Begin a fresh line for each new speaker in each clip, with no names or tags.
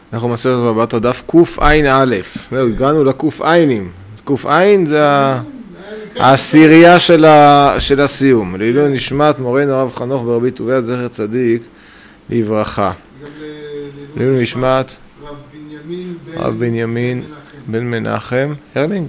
אנחנו מסתכלים בבית הדף קע"א. זהו, הגענו לקע"אים. קע"א זה העשירייה של הסיום. לעילוי נשמת מורנו הרב חנוך ברבי טוביה זכר צדיק לברכה. לעילוי נשמת הרב בנימין בן מנחם. הרלינג?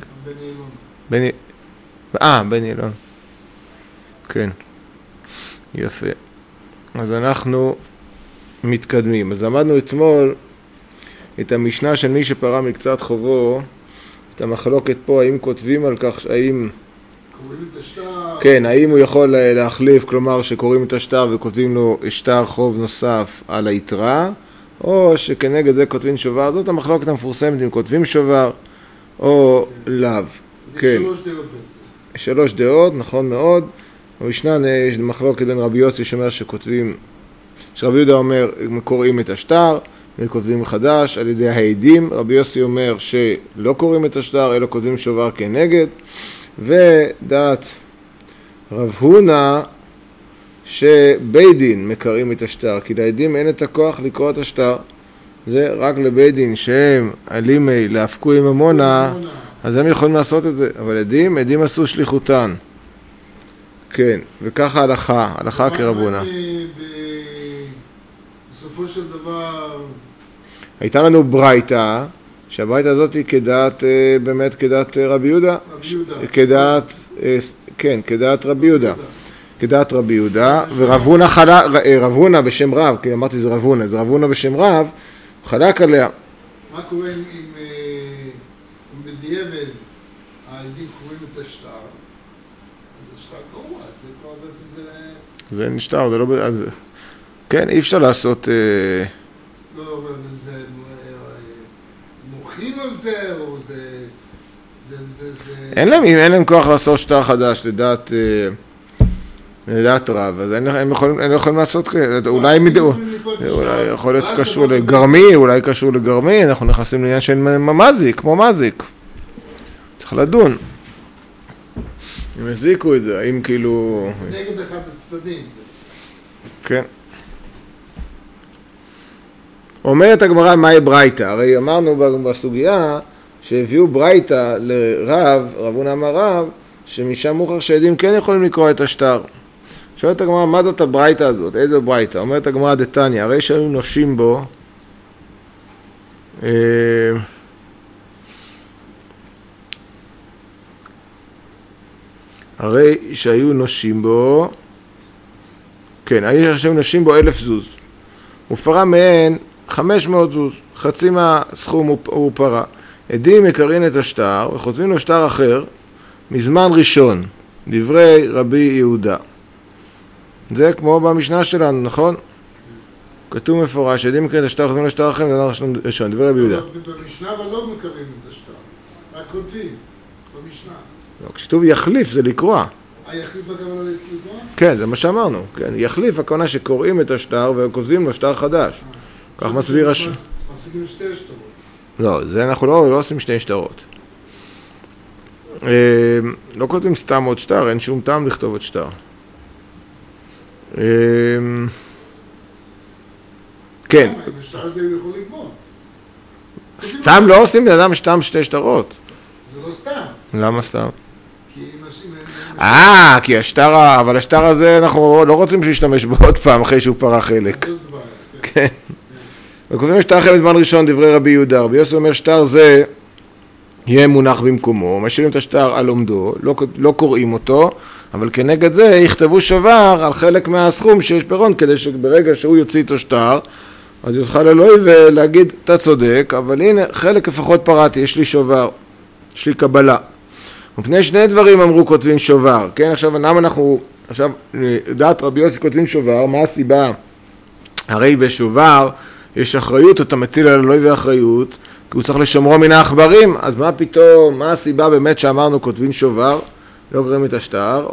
בן אילון. כן. יפה. אז אנחנו מתקדמים. אז למדנו אתמול את המשנה של מי שפרע מקצת חובו, את המחלוקת פה, האם כותבים על כך, האם...
קוראים את השטר.
כן, האם הוא יכול להחליף, כלומר שקוראים את השטר וכותבים לו שטר חוב נוסף על היתרה, או שכנגד זה כותבים שובר. זאת המחלוקת המפורסמת אם כותבים שובר או לאו.
זה
כן.
3 דעות בעצם.
3 דעות, נכון מאוד. במשנה יש מחלוקת בין רבי יוסי שאומר שכותבים, שרבי יהודה אומר קוראים את השטר וכותבים חדש על ידי העדים. רבי יוסי אומר שלא קוראים את השטר אלא כותבים שובר כנגד. ודעת רב הונא שבית דין מקרים את השטר, כי לעדים אין את הכוח לקרוא את השטר. זה רק לבית דין שהם אלימי להפקו עם ממונה, אז הם יכולים לעשות את זה. אבל עדים עשו שליחותן. כן, וככה הלכה כרב הונא.
בסופו של דבר...
הייתה לנו ברייתא, שהברייתא הזאת היא כדעת, באמת כדעת רבי יהודה. כדעת, כן, כדעת רבי יהודה. כדעת רבי יהודה, ורב הונא בשם רב, כי אמרתי זה רב הונא, זה רב הונא בשם רב, הוא חלק עליה.
מה קורה אם בדיעבד העדים קוראים את השטר? אז השטר גרוע, זה כבר בעצם זה...
זה נשטר, זה לא... אז... כן, אי אפשר לעשות...
לא, אבל זה... מוחים על זה, או זה...
אין להם כוח לעשות שטר חדש לדעת רב, אז הם יכולים לעשות... אולי יכול להיות קשור לגרמי, אולי קשור לגרמי, אנחנו נכנסים לעניין של מזיק, כמו מזיק. צריך לדון. הם הזיקו את זה, האם כאילו...
נגד אחד הצדדים.
כן. אומרת הגמרא מהי ברייתא? הרי אמרנו בסוגיה שהביאו ברייתא לרב, רב הונא אמר רב, שמשם מוכח שעדים כן יכולים לקרוא את השטר. שואלת הגמרא, מה זאת הברייתא הזאת? איזה ברייתא? אומרת הגמרא דתניא, הרי שהיו נושים בו, הרי שהיו נושים בו, כן, הרי שהיו נושים בו 1,000 זוז. הוא פרע מהן 500 זוז, חצי מהסכום הוא פרע. עדים מקרין את השטר וחותמים לו שטר אחר מזמן ראשון, דברי רבי יהודה. זה כמו במשנה שלנו, נכון? כתוב מפורש, עדים מקרין את השטר וחותמים לו שטר אחר מזמן ראשון, דברי רבי יהודה.
במשנה אבל לא מקרין את השטר, רק כותבים, במשנה.
לא, כשכתוב יחליף זה לקרוא.
יחליף הכוונה לקרוא?
כן, זה מה שאמרנו. כן, יחליף הכוונה שקוראים את השטר וכותבים לו שטר חדש. כך מסביר
משיגים 2 שטרות.
לא, זה אנחנו לא עושים 2 שטרות. לא כותבים סתם עוד שטר, אין שום טעם לכתוב עוד שטר. כן.
השטר הזה הוא יכול לגמור.
סתם לא עושים בן אדם סתם 2 שטרות.
זה לא סתם.
למה סתם?
כי
כי השטר, אבל השטר הזה אנחנו לא רוצים שישתמש בו עוד פעם אחרי שהוא פרע חלק. כן. וכותבים שטר אחר בזמן ראשון דברי רבי יהודה. רבי יוסי אומר שטר זה יהיה מונח במקומו, משאירים את השטר על עומדו, לא קוראים אותו, אבל כנגד זה יכתבו שובר על חלק מהסכום שיש פירעון, כדי שברגע שהוא יוציא את השטר, אז יוכל אלוהי ולהגיד, אתה צודק, אבל הנה חלק לפחות פרעתי, יש לי שובר, יש לי קבלה. מפני 2 דברים אמרו כותבים שובר, כן? עכשיו, למה אנחנו, עכשיו, דעת רבי יוסי כותבים שובר, מה הסיבה? הרי בשובר יש אחריות, אתה מטיל על אלוהי ואחריות, כי הוא צריך לשמרו מן העכברים, אז מה פתאום, מה הסיבה באמת שאמרנו כותבים שובר, לא קוראים את השטר,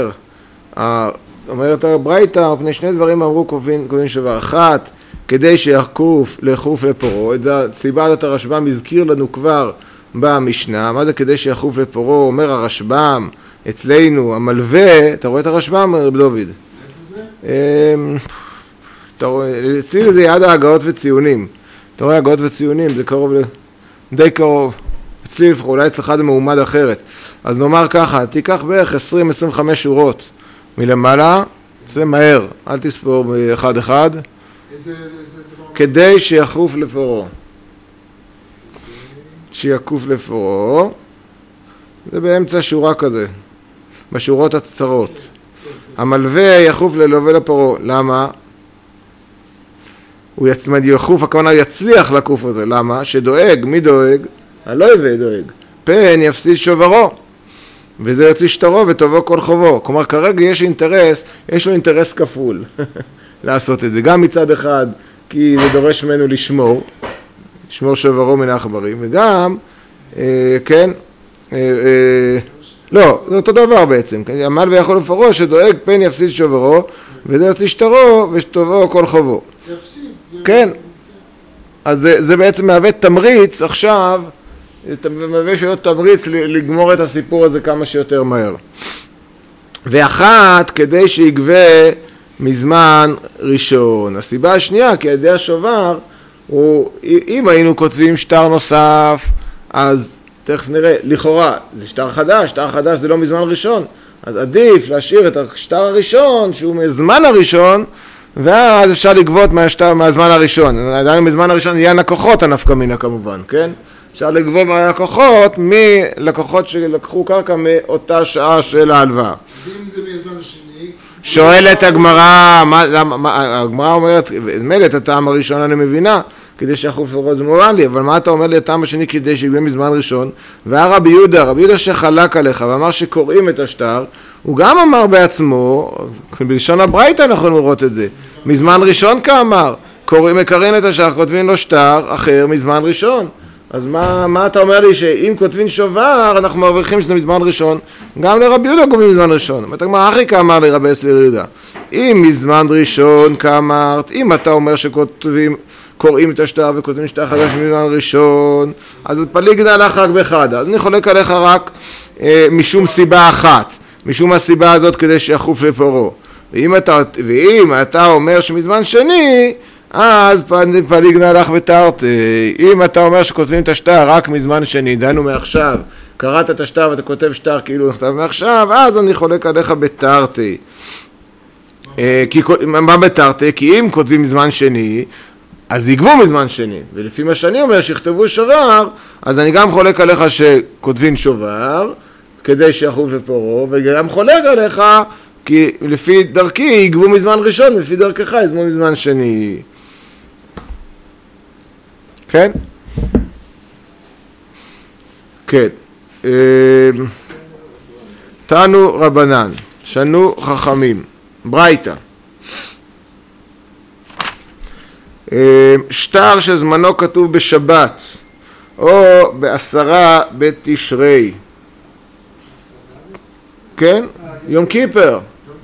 אומרת הברייתא, מפני 2 דברים אמרו כותבים שובר, 1, כדי שיחוף לפורו, את הסיבה הזאת הרשב"ם הזכיר לנו כבר במשנה, מה זה כדי שיחוף לפורו, אומר הרשב"ם, אצלנו, המלווה, אתה רואה את הרשב"ם, רב דוד?
איפה זה?
אצלי זה יד ההגאות וציונים. אתה רואה, הגאות וציונים, זה קרוב, די קרוב. אצלי לפחות, אולי אצלך זה מעומד אחרת. אז נאמר ככה, תיקח בערך 20-25 שורות מלמעלה, זה מהר, אל תספור באחד-אחד, כדי שיחוף לפורו. שיקוף לפורו, זה באמצע שורה כזה, בשורות הצרות. המלווה יחוף ללווה לפורו, למה? הוא יחוף, הכוונה יצליח לקוף אותו, למה? שדואג, מי דואג? הלווה דואג, פן יפסיד שוברו, וזה יוצא שטרו וטובו כל חובו. כלומר, כרגע יש לו אינטרס כפול לעשות את זה, גם מצד אחד, כי זה דורש ממנו לשמור שוברו מן העכברים, וגם, כן, לא, זה אותו דבר בעצם, המלווה יכול לפורו שדואג פן יפסיד שוברו, וזה יוצא שטרו וטובו כל חובו. כן, אז זה בעצם מהווה תמריץ עכשיו, מהווה שיהיה תמריץ לגמור את הסיפור הזה כמה שיותר מהר. ואחת, כדי שיגבה מזמן ראשון. הסיבה השנייה, כי ידי השובר, אם היינו כותבים שטר נוסף, אז תכף נראה, לכאורה, זה שטר חדש זה לא מזמן ראשון, אז עדיף להשאיר את השטר הראשון, שהוא מזמן הראשון, ואז אפשר לגבות מהזמן הראשון. עדיין מזמן הראשון יהיה לקוחות הנפקא מינה כמובן, כן? אפשר לגבות מהלקוחות מלקוחות שלקחו קרקע מאותה שעה של ההלוואה.
אם זה מזמן השני...
שואלת הגמרא, הגמרא אומרת, מילא את הטעם הראשון אני מבינה, כדי שיחוף לפורו זה מובן לי, אבל מה אתה אומר לי הטעם השני כדי שיגבה מזמן ראשון? רבי יהודה שחלק עליך ואמר שקוראים את השטר, הוא גם אמר בעצמו, בלשון הברייתא אנחנו לראות את זה, מזמן ראשון כאמר, מקרן את השטר, כותבים לו שטר אחר מזמן ראשון. אז מה אתה אומר לי שאם כותבים שובר אנחנו מרוויחים שזה מזמן ראשון, גם לרבי יהודה כותבים מזמן ראשון. אתה אומר, אחי כאמר לרבי יהודה, אם מזמן ראשון כאמרת, אם אתה אומר קוראים את השטר וכותבים שטר חדש מזמן ראשון, אז פליגנא לך רק באחד. אז אני חולק עליך רק משום סיבה אחת, משום הסיבה הזאת כדי שיחוף לפורו. ואם אתה אומר שמזמן שני, אז פליגנא לך ותרתי. אם אתה אומר שכותבים את השטר רק מזמן שני, דהיינו מעכשיו, קראת את השטר ואתה כותב שטר כאילו נכתב מעכשיו, אז אני חולק עליך בתרתי. מה בתרתי? כי אם כותבים מזמן שני, אז יגבו מזמן שני, ולפי מה שאני אומר שיכתבו שובר, אז אני גם חולק עליך שכותבים שובר, כדי שיחוף לפורו, וגם חולק עליך, כי לפי דרכי יגבו מזמן ראשון, ולפי דרכך יגבו מזמן שני. כן? כן. תנו רבנן, שנו חכמים, ברייתא. שטר שזמנו כתוב בשבת או ב10 בתשרי, כן? יום כיפר.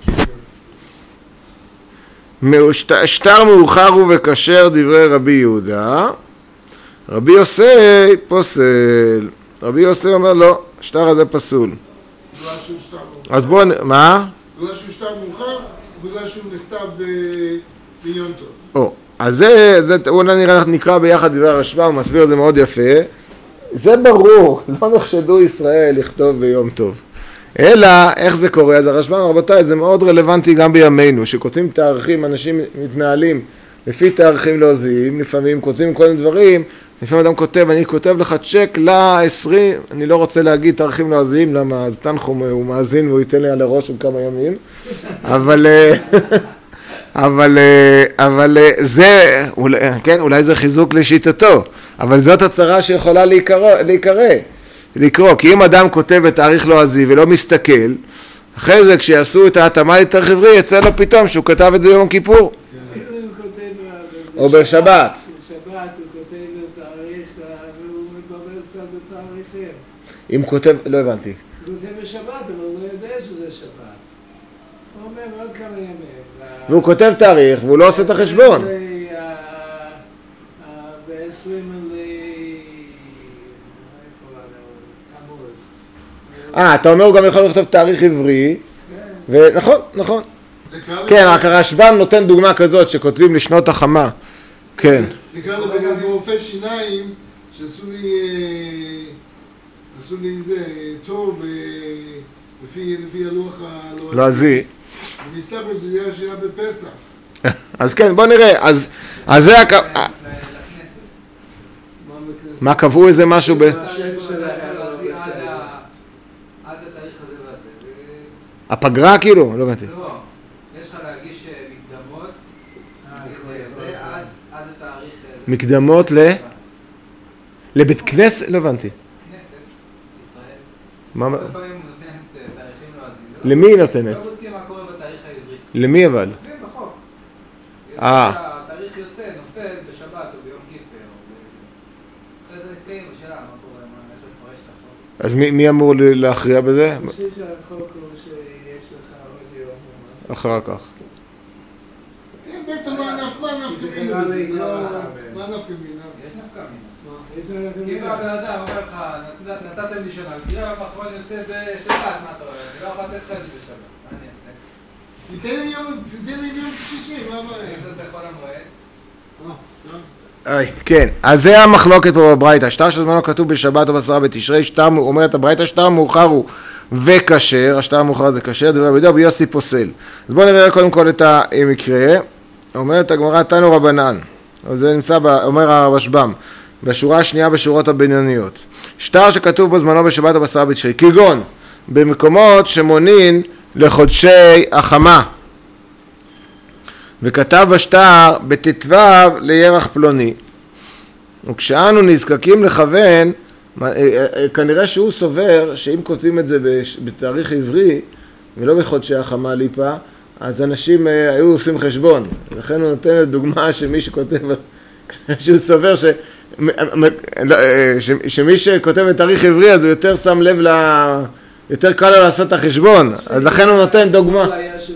שטר מאוחר וכשר דברי רבי יהודה, רבי יוסי פוסל. רבי יוסי אומר לא, שטר הזה פסול. אז בואו, מה?
בגלל שהוא שטר מאוחר, בגלל שהוא נכתב ביום טוב.
אז זה אולי נקרא ביחד דבר הרשב"א, הוא מסביר את זה מאוד יפה. זה ברור, לא נחשדו ישראל לכתוב ביום טוב. אלא, איך זה קורה? אז הרשב"א, רבותיי, זה מאוד רלוונטי גם בימינו, שכותבים תאריכים, אנשים מתנהלים לפי תאריכים לועזיים, לפעמים כותבים כל מיני דברים, לפעמים אדם כותב, אני כותב לך צ'ק ל-20, אני לא רוצה להגיד תאריכים לועזיים, למה אז תנחום הוא מאזין והוא ייתן לי על הראש עוד כמה ימים, אבל זה, כן, אולי זה חיזוק לשיטתו, אבל זאת הצרה שיכולה לקרוא, כי אם אדם כותב את תאריך לועזי ולא מסתכל, אחרי זה כשיעשו את ההתאמה לתאריך עברי, יצא לו פתאום שהוא כתב את זה יום כיפור. או בשבת.
בשבת הוא כותב בתאריך, והוא מדבר קצת בתאריכים.
אם כותב, לא הבנתי.
הוא כותב בשבת, אבל הוא לא יודע שזה שבת. הוא אומר עוד כמה ימים.
והוא כותב תאריך, והוא לא עושה את החשבון.
ב-20
אתה אומר הוא גם יכול לכתוב תאריך עברי, ונכון. כן, רק הרשב"ם נותן דוגמה כזאת שכותבים לשנות החמה. כן.
זה קרה לבן ברופא שיניים שעשו לי איזה טוב לפי הלוח
הלועזי.
ומסתבר זה היה בפסח.
אז כן, בוא נראה, אז זה מה קבעו איזה משהו
עד התאריך הזה והזה.
הפגרה כאילו? לא הבנתי.
לא, יש לך להגיש מקדמות עד התאריך...
מקדמות לבית כנסת? לא הבנתי.
כנסת, ישראל.
מה?
הרבה פעמים נותנת תאריכים לועזיים.
למי היא נותנת?
לא בודקים מה קורה בתאריך העברי.
למי אבל?
נופלים בחוק. התאריך יוצא, נופל בשבת או ביום כיפר. אחרי זה נתקעים בשאלה מה קורה, איך לפרש את החוק.
אז מי אמור להכריע בזה?
אני חושב שהחוק הוא שיש לך עוד יום או משהו.
אחר כך.
בעצם מה נפקא מינה בזה? מה נפקא מינה?
יש נפקא מינה.
יש לך
כי בא בן אדם, אומר לך, נתתם לי שנה, תראה האחרון יוצא בשבת, מה אתה רואה? אני לא יכול לתת לך את זה בשבת, מה אני אעשה?
תיתן לי יום שישי, מה הבעיה?
אם זה חול המועד.
כן, אז זה המחלוקת פה בברייתא. שטר שזמנו כתוב בשבת או בעשרה בתשרי, אומרת הברייתא שטר מאוחר הוא וכשר, השטר המאוחר זה כשר, דברי רבי יהודה ויוסי פוסל. אז בואו נראה קודם כל את המקרה. אומרת הגמרא תנו רבנן, זה נמצא, אומר הרשב"ם, בשורה השנייה בשורות הבינוניות. שטר שכתוב בזמנו בשבת או בעשרה בתשרי, כגון במקומות שמונין לחודשי החמה, וכתב בשטר בט"ו לירח פלוני, וכשאנו נזקקים לכוון, כנראה שהוא סובר שאם כותבים את זה בתאריך עברי ולא בחודשי החמה ליפה, אז אנשים היו עושים חשבון. לכן הוא נותן דוגמה שמי שכותב, שהוא סובר שמי שכותב בתאריך עברי אז הוא יותר שם לב יותר קל לו לעשות את החשבון, אז לכן הוא נותן דוגמה.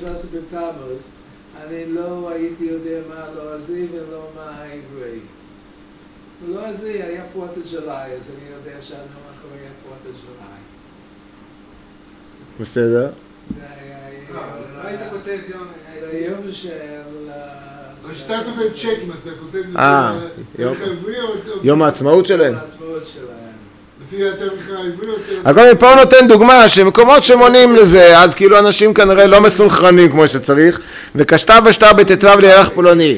אני לא הייתי יודע מה הלועזי ולא מה העברי. הלועזי היה פורטה ג'ולי, אז אני יודע שהנום אחרי היה פורטה ג'ולי.
בסדר.
לא היית כותב יום...
יום של...
אז שאתה כותב צ'קים, אתה כותב תאריך העברי או...
יום העצמאות שלהם.
יום העצמאות שלהם.
לפי התאריך העברי או...
אבל פה הוא נותן דוגמה שמקומות שמונים לזה, אז כאילו אנשים כנראה לא מסונכרנים כמו שצריך, וכשתה בשטר בט"ו לירח פלוני.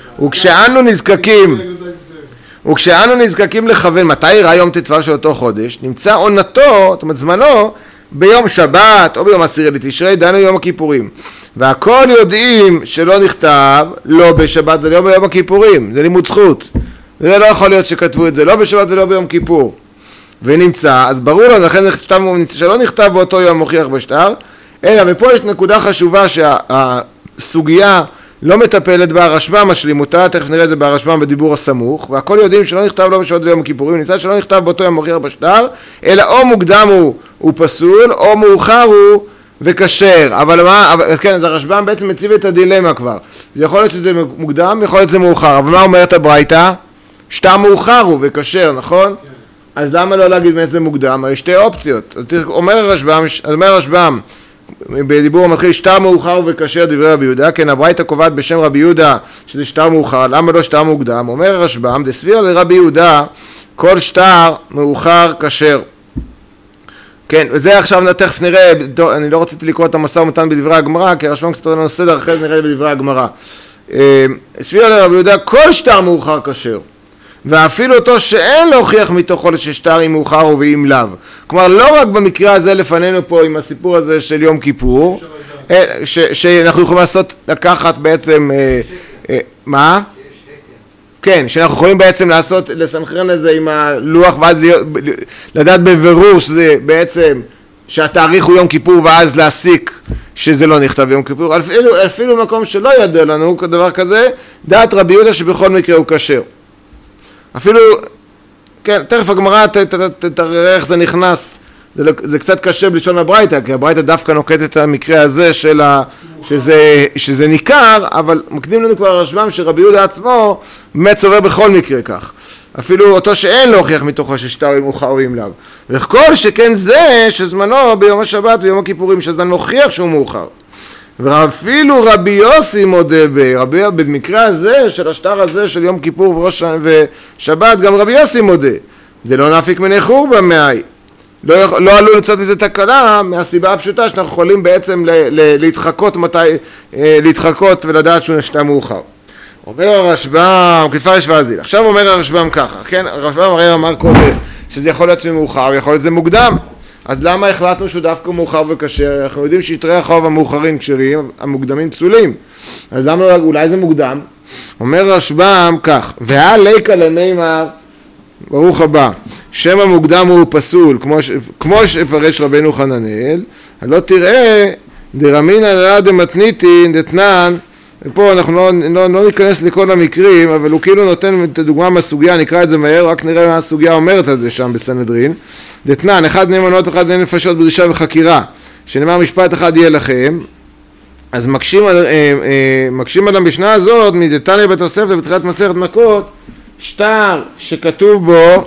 וכשאנו נזקקים לכוון, מתי יראה יום ט"ו של אותו חודש, נמצא עונתו, זאת אומרת זמנו, ביום שבת או ביום עשירי לתשרי, דהיינו יום הכיפורים. והכל יודעים שלא נכתב לא בשבת ולא ביום הכיפורים, זה לימוד זכות. זה לא יכול להיות שכתבו את זה לא בשבת ולא ביום כיפור. ונמצא, אז ברור לו, לכן שלא נכתב באותו יום מוכיח בשטר, אלא ופה יש נקודה חשובה שהסוגיה לא מטפלת בה, הרשב"ם משלימותה, תכף נראה את זה ברשב"ם בדיבור הסמוך, והכל יודעים שלא נכתב לא בשבת ויום הכיפורים, נמצא שלא נכתב באותו יום מוכיח בשטר, אלא או מוקדם הוא פסול, או מאוחר הוא וכשר. אבל מה, כן, אז הרשב"ם בעצם מציב את הדילמה כבר. יכול להיות שזה מוקדם, יכול להיות שזה מאוחר, אבל מה אומרת הברייתא? שטר מאוחר הוא וכשר, נכון? כן. אז למה לא להגיד באמת זה מוקדם? יש שתי אופציות. אז אומר הרשב"ם, בדיבור המתחיל, שטר מאוחר וכשר דברי רבי יהודה, כן, הברייתא קובעת בשם רבי יהודה שזה שטר מאוחר, למה לא שטר מוקדם? אומר הרשב"ם, דסביר לרבי יהודה, כל שטר מאוחר כשר. כן, וזה עכשיו תכף נראה, אני לא רציתי לקרוא את המשא ומתן בדברי הגמרא, כי הרשב"ם קצת לנו סדר, אחרי זה נראה בדברי הגמרא. סביר לרבי יהודה, כל שטר מאוחר כשר. ואפילו אותו שאין להוכיח מתוכו ששטר אם מאוחר ואם לאו. כלומר, לא רק במקרה הזה לפנינו פה עם הסיפור הזה של יום כיפור, שאנחנו יכולים לקחת בעצם, מה? כן, שאנחנו יכולים בעצם לסנכרן את זה עם הלוח ואז לדעת בבירור שזה בעצם, שהתאריך הוא יום כיפור ואז להסיק שזה לא נכתב יום כיפור. אפילו מקום שלא ידע לנו דבר כזה, דעת רבי יהודה שבכל מקרה הוא כשר. אפילו, כן, תכף הגמרא תראה איך זה נכנס, זה קצת קשה בלשון הברייתא, כי הברייתא דווקא נוקט את המקרה הזה שזה ניכר, אבל מקדים לנו כבר הרשב"ם שרבי יהודה עצמו באמת סובר בכל מקרה כך. אפילו אותו שאין להוכיח מתוכו ששטר אם מאוחר או אם לאו. וכל שכן זה שזמנו ביום השבת ויום הכיפורים, שזמן מוכיח שהוא מאוחר. ואפילו רבי יוסי מודה במקרה הזה של השטר הזה של יום כיפור ושבת, גם רבי יוסי מודה. זה לא נפיק מני חורבא מאי. לא עלול לצאת מזה תקלה מהסיבה הפשוטה שאנחנו יכולים בעצם להתחקות ולדעת שהוא נשתה מאוחר. אומר הרשב"ם, כתפה ישבזיל. עכשיו אומר הרשב"ם ככה, כן? הרשב"ם הרי אמר קודם שזה יכול להיות מאוחר, יכול להיות זה מוקדם. אז למה החלטנו שהוא דווקא מאוחר וכשר? אנחנו יודעים שיתרי החוב המאוחרים כשרים, המוקדמים פסולים. אז למה אולי זה מוקדם? אומר הרשב"ם כך, והליקה למימר, ברוך הבא, שם המוקדם הוא פסול, כמו שפרש רבנו חננאל, לא תראה דרמינא לרע דמתניתין דתנן, ופה אנחנו לא ניכנס לכל המקרים, אבל הוא כאילו נותן את הדוגמה מהסוגיה, נקרא את זה מהר, רק נראה מה הסוגיה אומרת על זה שם בסנהדרין. דתנן, אחד נאמנות, אחד נפשות בדרישה וחקירה, שנאמר משפט אחד יהיה לכם, אז מקשים על המשנה הזאת, מדתניא בתוספתא בתחילת מסכת מכות, שטר שכתוב בו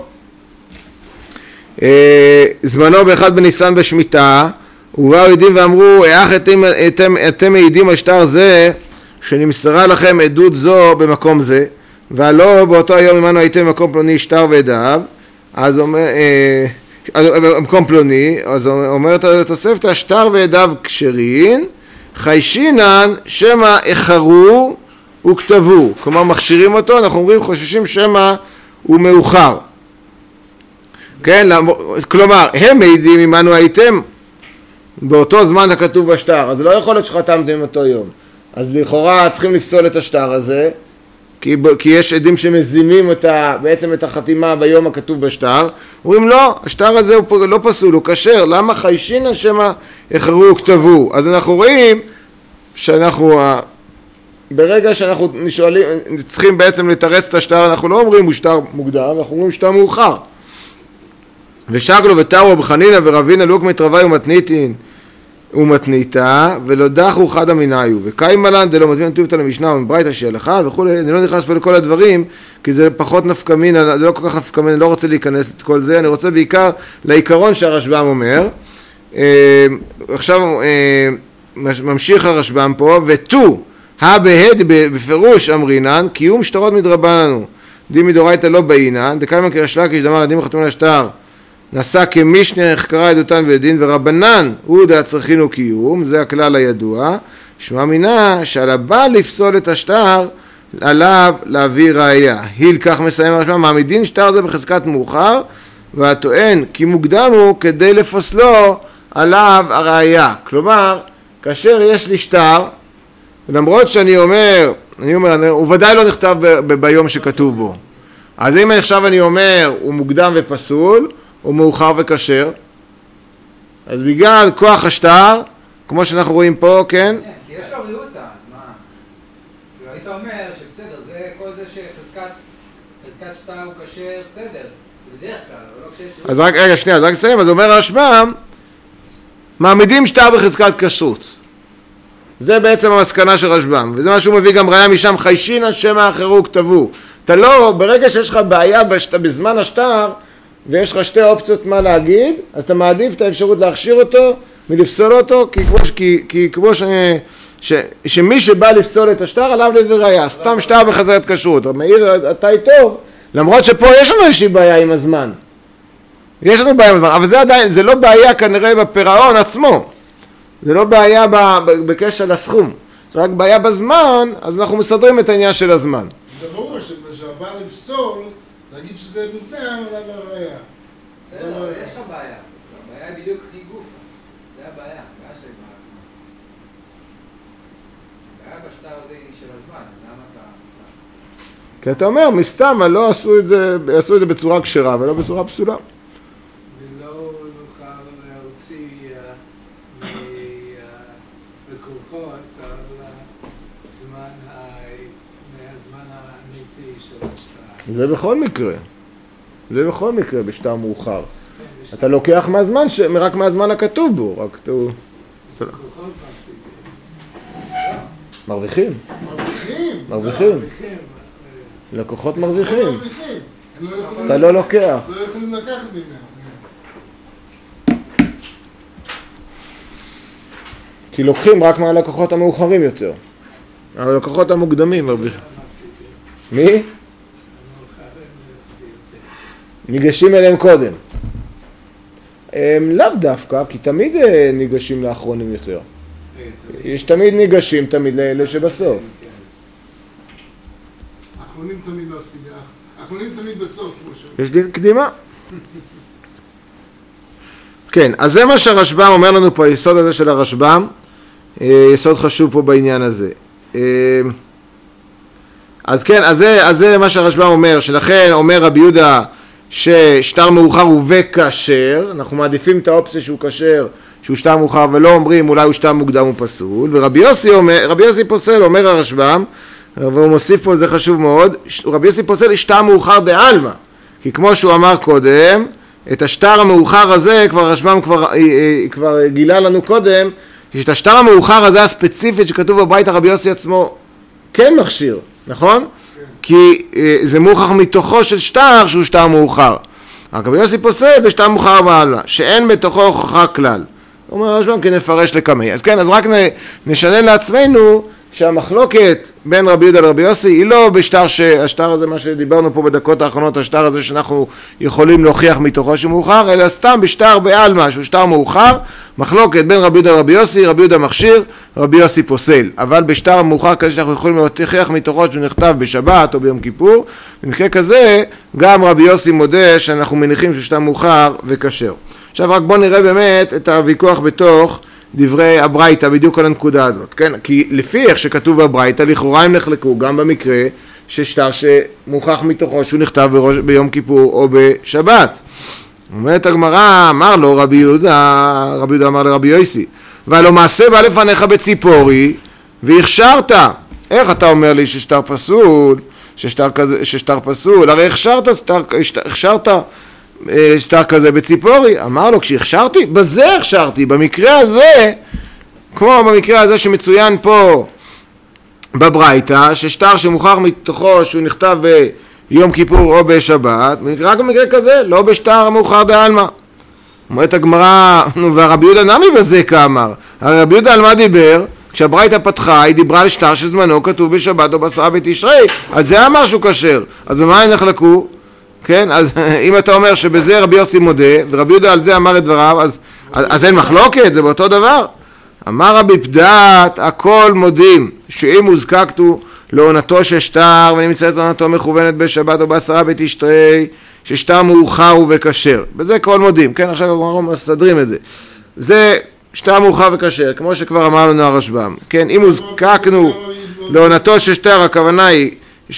זמנו באחד בניסן בשמיטה, ובאו עדים ואמרו, איך אתם מעידים על שטר זה שנמסרה לכם עדות זו במקום זה, והלא באותו היום עמנו הייתם במקום פלוני שטר ועדיו, אז במקום פלוני, אז אומרת התוספתא, שטר ועדיו כשרין, חיישינן שמא איחרו וכתבו, כלומר מכשירים אותו, אנחנו אומרים חוששים שמא הוא מאוחר. כן, כלומר, הם מעידים עמנו הייתם באותו זמן הכתוב בשטר, אז לא יכול להיות שחתמתם אותו יום. אז לכאורה צריכים לפסול את השטר הזה, כי יש עדים שמזימים בעצם את החתימה ביום הכתוב בשטר, אומרים לא, השטר הזה הוא לא פסול, הוא כשר, למה חיישינן שמא איחרו וכתבו? אז אנחנו רואים שאנחנו ברגע שאנחנו צריכים בעצם לתרץ את השטר, אנחנו לא אומרים הוא שטר מוקדם, אנחנו אומרים שטר מאוחר. ושקלו ותרו בחנינא ורבינה לוק מתרווי ומתניתא ולא דחו חד אמיניו וקיימה לן דלא מתבין טובתא למשנה ומברייתא שהלכה וכולי. אני לא נכנס פה לכל הדברים כי זה פחות נפקמין, זה לא כל כך נפקמין, אני לא רוצה להיכנס את כל זה, אני רוצה בעיקר לעיקרון שהרשב"ם אומר. עכשיו ממשיך הרשב"ם פה, ותו הבהד בפירוש אמרינן קיום שטרות מדרבננו דים מדאורייתא לא באינן דקיימא כריש לקיש דאמר עדים חתומים על השטר נעשה כמשנה נחקרה עדותן בדין ורבנן הוא דהצריכינו קיום, זה הכלל הידוע. שמע מינה שעל הבא לפסול את השטר עליו להביא ראיה. היל כך מסיים הרשב"ם, מעמידין שטר זה בחזקת מאוחר והטוען כי מוקדם הוא כדי לפסלו עליו הראיה. כלומר כאשר יש לי שטר, למרות שאני אומר, הוא ודאי לא נכתב ביום שכתוב בו. אז אם עכשיו אני אומר, הוא מוקדם ופסול, הוא מאוחר וכשר, אז בגלל כוח השטר, כמו שאנחנו רואים פה, כן?
כן, כי יש לו ראותה, אז מה? היית אומר שבסדר, זה כל זה שחזקת שטר הוא כשר, בסדר, בדרך כלל, אבל לא כשיש...
אז רק, רגע, שנייה, אז רק נסיים, אז אומר הרשב"ם, מעמידים שטר בחזקת כשרות. זה בעצם המסקנה של רשב"ם, וזה מה שהוא מביא גם ראיה משם, חיישינן שמא איחרו וכתבו. אתה לא, ברגע שיש לך בעיה בזמן השטר, ויש לך שתי אופציות מה להגיד, אז אתה מעדיף את האפשרות להכשיר אותו ולפסול אותו, כי כמו שמי שבא לפסול את השטר עליו להביא ראיה, סתם שטר בחזקת כשרות. מאיר, אתה איתו, למרות שפה יש לנו איזושהי בעיה עם הזמן. יש לנו בעיה עם הזמן, אבל זה עדיין, זה לא בעיה כנראה בפירעון עצמו. זה לא בעיה בקשר לסכום, זה רק בעיה בזמן, אז אנחנו מסדרים את העניין של הזמן.
זה ברור שהבא לפסול, להגיד שזה מוקדם, עליו הראיה.
בסדר, יש לך בעיה. הבעיה היא בדיוק היא גופה. זה הבעיה, הבעיה שלי בעיה. הבעיה בשטר הזה היא של הזמן, למה אתה...
כי אתה אומר, מסתם, לא עשו את זה בצורה כשרה ולא בצורה פסולה.
ולא נוכל להוציא בכוחות על מהזמן האמיתי של השטר.
זה בכל מקרה בשטר מאוחר. אתה לוקח מהזמן, רק מהזמן הכתוב בו, רק אתה... מרוויחים. לקוחות מרוויחים. אתה לא לוקח.
לא יכולים לקחת ממנו.
כי לוקחים רק מהלקוחות המאוחרים יותר. הלקוחות המוקדמים. מי? ניגשים אליהם קודם. לאו דווקא, כי תמיד ניגשים לאחרונים יותר. יש תמיד ניגשים, תמיד לאלה שבסוף.
האחרונים תמיד מפסידים. האחרונים תמיד בסוף, כמו שהוא.
יש דין קדימה. כן, אז זה מה שהרשב"ם אומר לנו פה, היסוד הזה של הרשב"ם, יסוד חשוב פה בעניין הזה. אז כן, אז זה מה שהרשב"ם אומר, שלכן אומר רבי יהודה ששטר מאוחר הוא וכשר, אנחנו מעדיפים את האופציה שהוא כשר, שהוא שטר מאוחר, ולא אומרים אולי הוא שטר מוקדם ופסול, ורבי יוסי פוסל, אומר הרשב"ם, והוא מוסיף פה, זה חשוב מאוד, רבי יוסי פוסל שטר מאוחר דעלמא, כי כמו שהוא אמר קודם, את השטר המאוחר הזה, כבר הרשב"ם כבר גילה לנו קודם, שאת השטר המאוחר הזה הספציפית שכתוב בברייתא רבי יוסי עצמו כן מכשיר, נכון? כן. כי זה מוכח מתוכו של שטר שהוא שטר מאוחר. רבי יוסי פוסל בשטר מאוחר בעלמא, שאין בתוכו הוכחה כלל. הוא אומר הרשב"ם כי נפרש לקמי. אז כן, אז רק נשנה לעצמנו שהמחלוקת בין רבי יהודה לרבי יוסי היא לא בשטר שהשטר הזה, מה שדיברנו פה בדקות האחרונות, השטר הזה שאנחנו יכולים להוכיח מתוכו שמאוחר, אלא סתם בשטר בעלמא, שהוא שטר מאוחר, מחלוקת בין רבי יהודה לרבי יוסי, רבי יהודה מכשיר, רבי יוסי פוסל. אבל בשטר מאוחר כזה שאנחנו יכולים להוכיח מתוכו שהוא נכתב בשבת או ביום כיפור, במקרה כזה גם רבי יוסי מודה שאנחנו מניחים שהוא שטר מאוחר וכשר. עכשיו רק בוא נראה באמת את הוויכוח בתוך דברי הברייתא בדיוק על הנקודה הזאת, כן? כי לפי איך שכתוב בברייתא, לכאורה הם נחלקו גם במקרה ששטר שמוכח מתוכו שהוא נכתב ביום כיפור או בשבת. אומרת הגמרא, אמר לו רבי יהודה אמר לרבי יוסי, והלא מעשה בא לפניך בציפורי והכשרת. איך אתה אומר לי ששטר פסול? ששטר פסול? הרי הכשרת שטר כזה בציפורי. אמר לו, כשהכשרתי, בזה הכשרתי, במקרה הזה, כמו במקרה הזה שמצוין פה בברייתא, ששטר שמוכח מתוכו שהוא נכתב ביום כיפור או בשבת, רק במקרה כזה, לא בשטר מאוחר דעלמא. אומרת הגמרא, והרבי יהודה נמי בזה כאמר. הרי רבי יהודה על מה דיבר? כשהברייתא פתחה, היא דיברה על שטר שזמנו כתוב בשבת או בעשרה בתשרי, על זה אמר שהוא כשר. אז במה הם נחלקו? כן, אז אם אתה אומר שבזה רבי יוסי מודה, ורבי יהודה על זה אמר את דבריו, אז אין מחלוקת, זה באותו דבר. אמר רבי פדת, הכל מודים, שאם הוזקקתו לעונתו של שטר, ונמצאת עונתו מכוונת בשבת או בעשרה בתשרי, ששטר מאוחר הוא וכשר. בזה כל מודים, כן, עכשיו אנחנו מסדרים את זה. זה שטר מאוחר וכשר, כמו שכבר אמר לנו הרשב"ם. כן, אם הוזקקנו לעונתו של שטר, הכוונה היא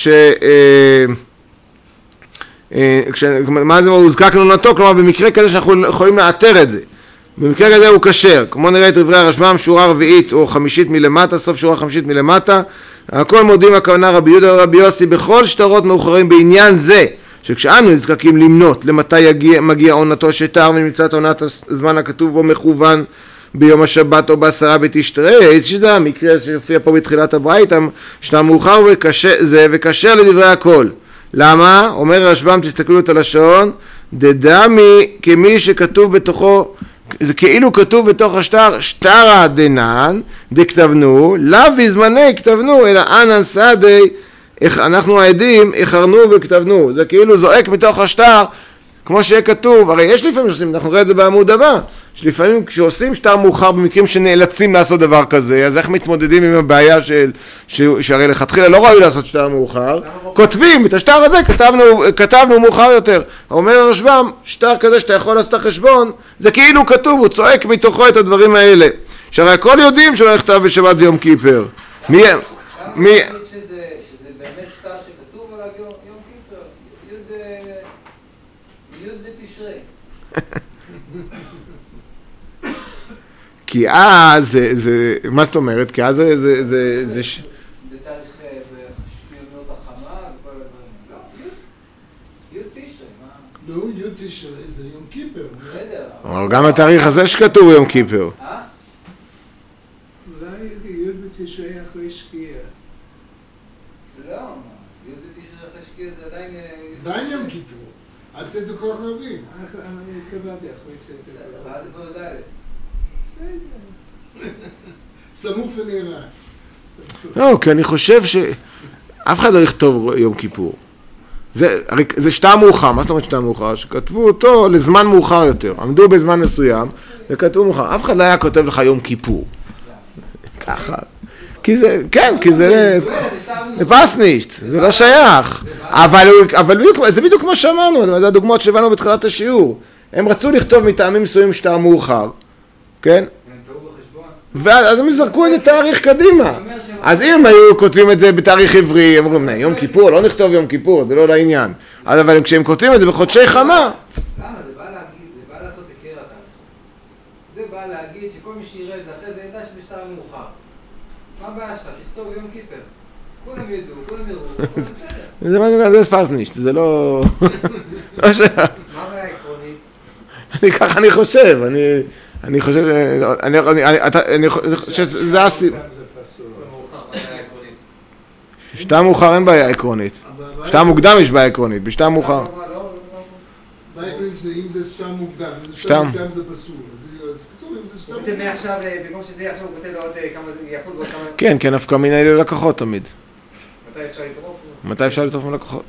מה זה הוזקקנו לעונתו? כלומר במקרה כזה שאנחנו יכולים לאתר את זה, במקרה כזה הוא כשר, כמו נראה את דברי הרשב"ם, שורה רביעית או חמישית מלמטה, סוף שורה חמישית מלמטה. הכל מודים, הכוונה רבי יהודה ורבי יוסי בכל שטרות מאוחרים בעניין זה, שכשאנו נזקקים למנות למתי מגיע עונתו שטר ונמצאת עונת הזמן הכתוב בו מכוון ביום השבת או בעשרה בתשרי, שזה המקרה שיופיע פה בתחילת הברייתא, שטר מאוחר וכשר לדברי הכל. למה? אומר הרשב"ם, תסתכלו את הלשון, דדמי כמי שכתוב בתוכו, זה כאילו כתוב בתוך השטר, שטרה דנן, דכתבנו, לאו בזמני כתבנו, אלא אנן סעדי, אנחנו העדים, הכרנו וכתבנו. זה כאילו זועק מתוך השטר, כמו שיהיה כתוב, הרי יש לפעמים שעושים, אנחנו נראה את זה בעמוד הבא, שלפעמים כשעושים שטר מאוחר במקרים שנאלצים לעשות דבר כזה, אז איך מתמודדים עם הבעיה שהרי לכתחילה לא ראוי לעשות שטר מאוחר, כותבים את השטר הזה, כתבנו מאוחר יותר. אומר הרשב"ם, שטר כזה שאתה יכול לעשות את החשבון, זה כאילו כתוב, הוא צועק מתוכו את הדברים האלה. שהרי הכל יודעים שלא נכתב בשבת יום כיפר. מי... כי אז זה, מה זאת אומרת? כי אז זה
בתאריך בשמיונות החמה וכל הדברים. לא, י' תשרי, מה?
לא, י' תשרי זה יום כיפר.
בסדר.
אבל גם התאריך הזה שכתוב יום כיפר.
אולי י' בתשרי אחרי שקיעה. לא, י' בתשרי אחרי שקיעה זה עדיין
יום כיפור. עד צאת הכוכבים.
אני התכוונתי אחרי צאת הכוכבים. ואז זה כבר ד'. בסדר.
סמוך ונראה.
לא, כי אני חושב שאף אחד לא יכתוב יום כיפור. זה שטר מאוחר, מה זאת אומרת שטר מאוחר? שכתבו אותו לזמן מאוחר יותר. עמדו בזמן מסוים וכתבו מאוחר. אף אחד לא היה כותב לך יום כיפור. ככה. כי זה, כן, כי זה פסנישט, זה לא שייך. אבל זה בדיוק כמו שאמרנו, זה הדוגמאות שהבאנו בתחילת השיעור. הם רצו לכתוב מטעמים מסוים שטר מאוחר, כן? ואז הם זרקו את תאריך קדימה. אז אם היו כותבים את זה בתאריך עברי, הם אומרים, יום כיפור, לא נכתוב יום כיפור, זה לא לעניין. אבל כשהם כותבים את זה בחודשי חמה...
למה? זה בא לעשות הכר התאריך. זה בא להגיד שכל מי שיראה את זה אחרי זה ידע שזה שטר מאוחר. מה הבעיה שלך? תכתוב יום כיפר. כולם ידעו, כולם יראו, בסדר.
זה ספסנישט, זה לא... מה הבעיה עקרונית? ככה אני חושב, אני חושב שזה הסיבה. בשטר מאוחר אין בעיה עקרונית. בשטר מוקדם יש בעיה עקרונית, בשטר מאוחר.
בעיה עקרונית זה אם זה שטר מוקדם, אם זה שטר מוקדם זה פסול. אז כתוב אם זה שטר מוקדם.
כותב מעכשיו, במקום שזה יהיה עכשיו, הוא כותב עוד כמה זה יחוד ועוד כמה...
כן, כן, נפקא מינה ללקוחות תמיד.
מתי אפשר לטרוף?
מתי אפשר לטרוף מלקוחות?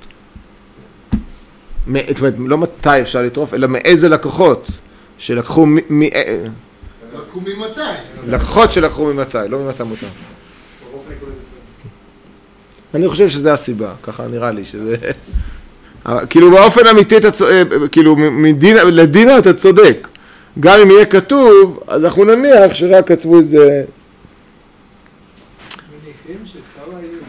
זאת אומרת, לא מתי אפשר לטרוף, אלא מאיזה לקוחות שלקחו
לקחו ממתי?
לקוחות שלקחו ממתי, לא ממתי מותר. אני חושב שזה הסיבה, ככה נראה לי שזה... כאילו באופן אמיתי, כאילו לדינה אתה צודק. גם אם יהיה כתוב, אז אנחנו נניח שרק כתבו את זה...
מניחים שכל היהודים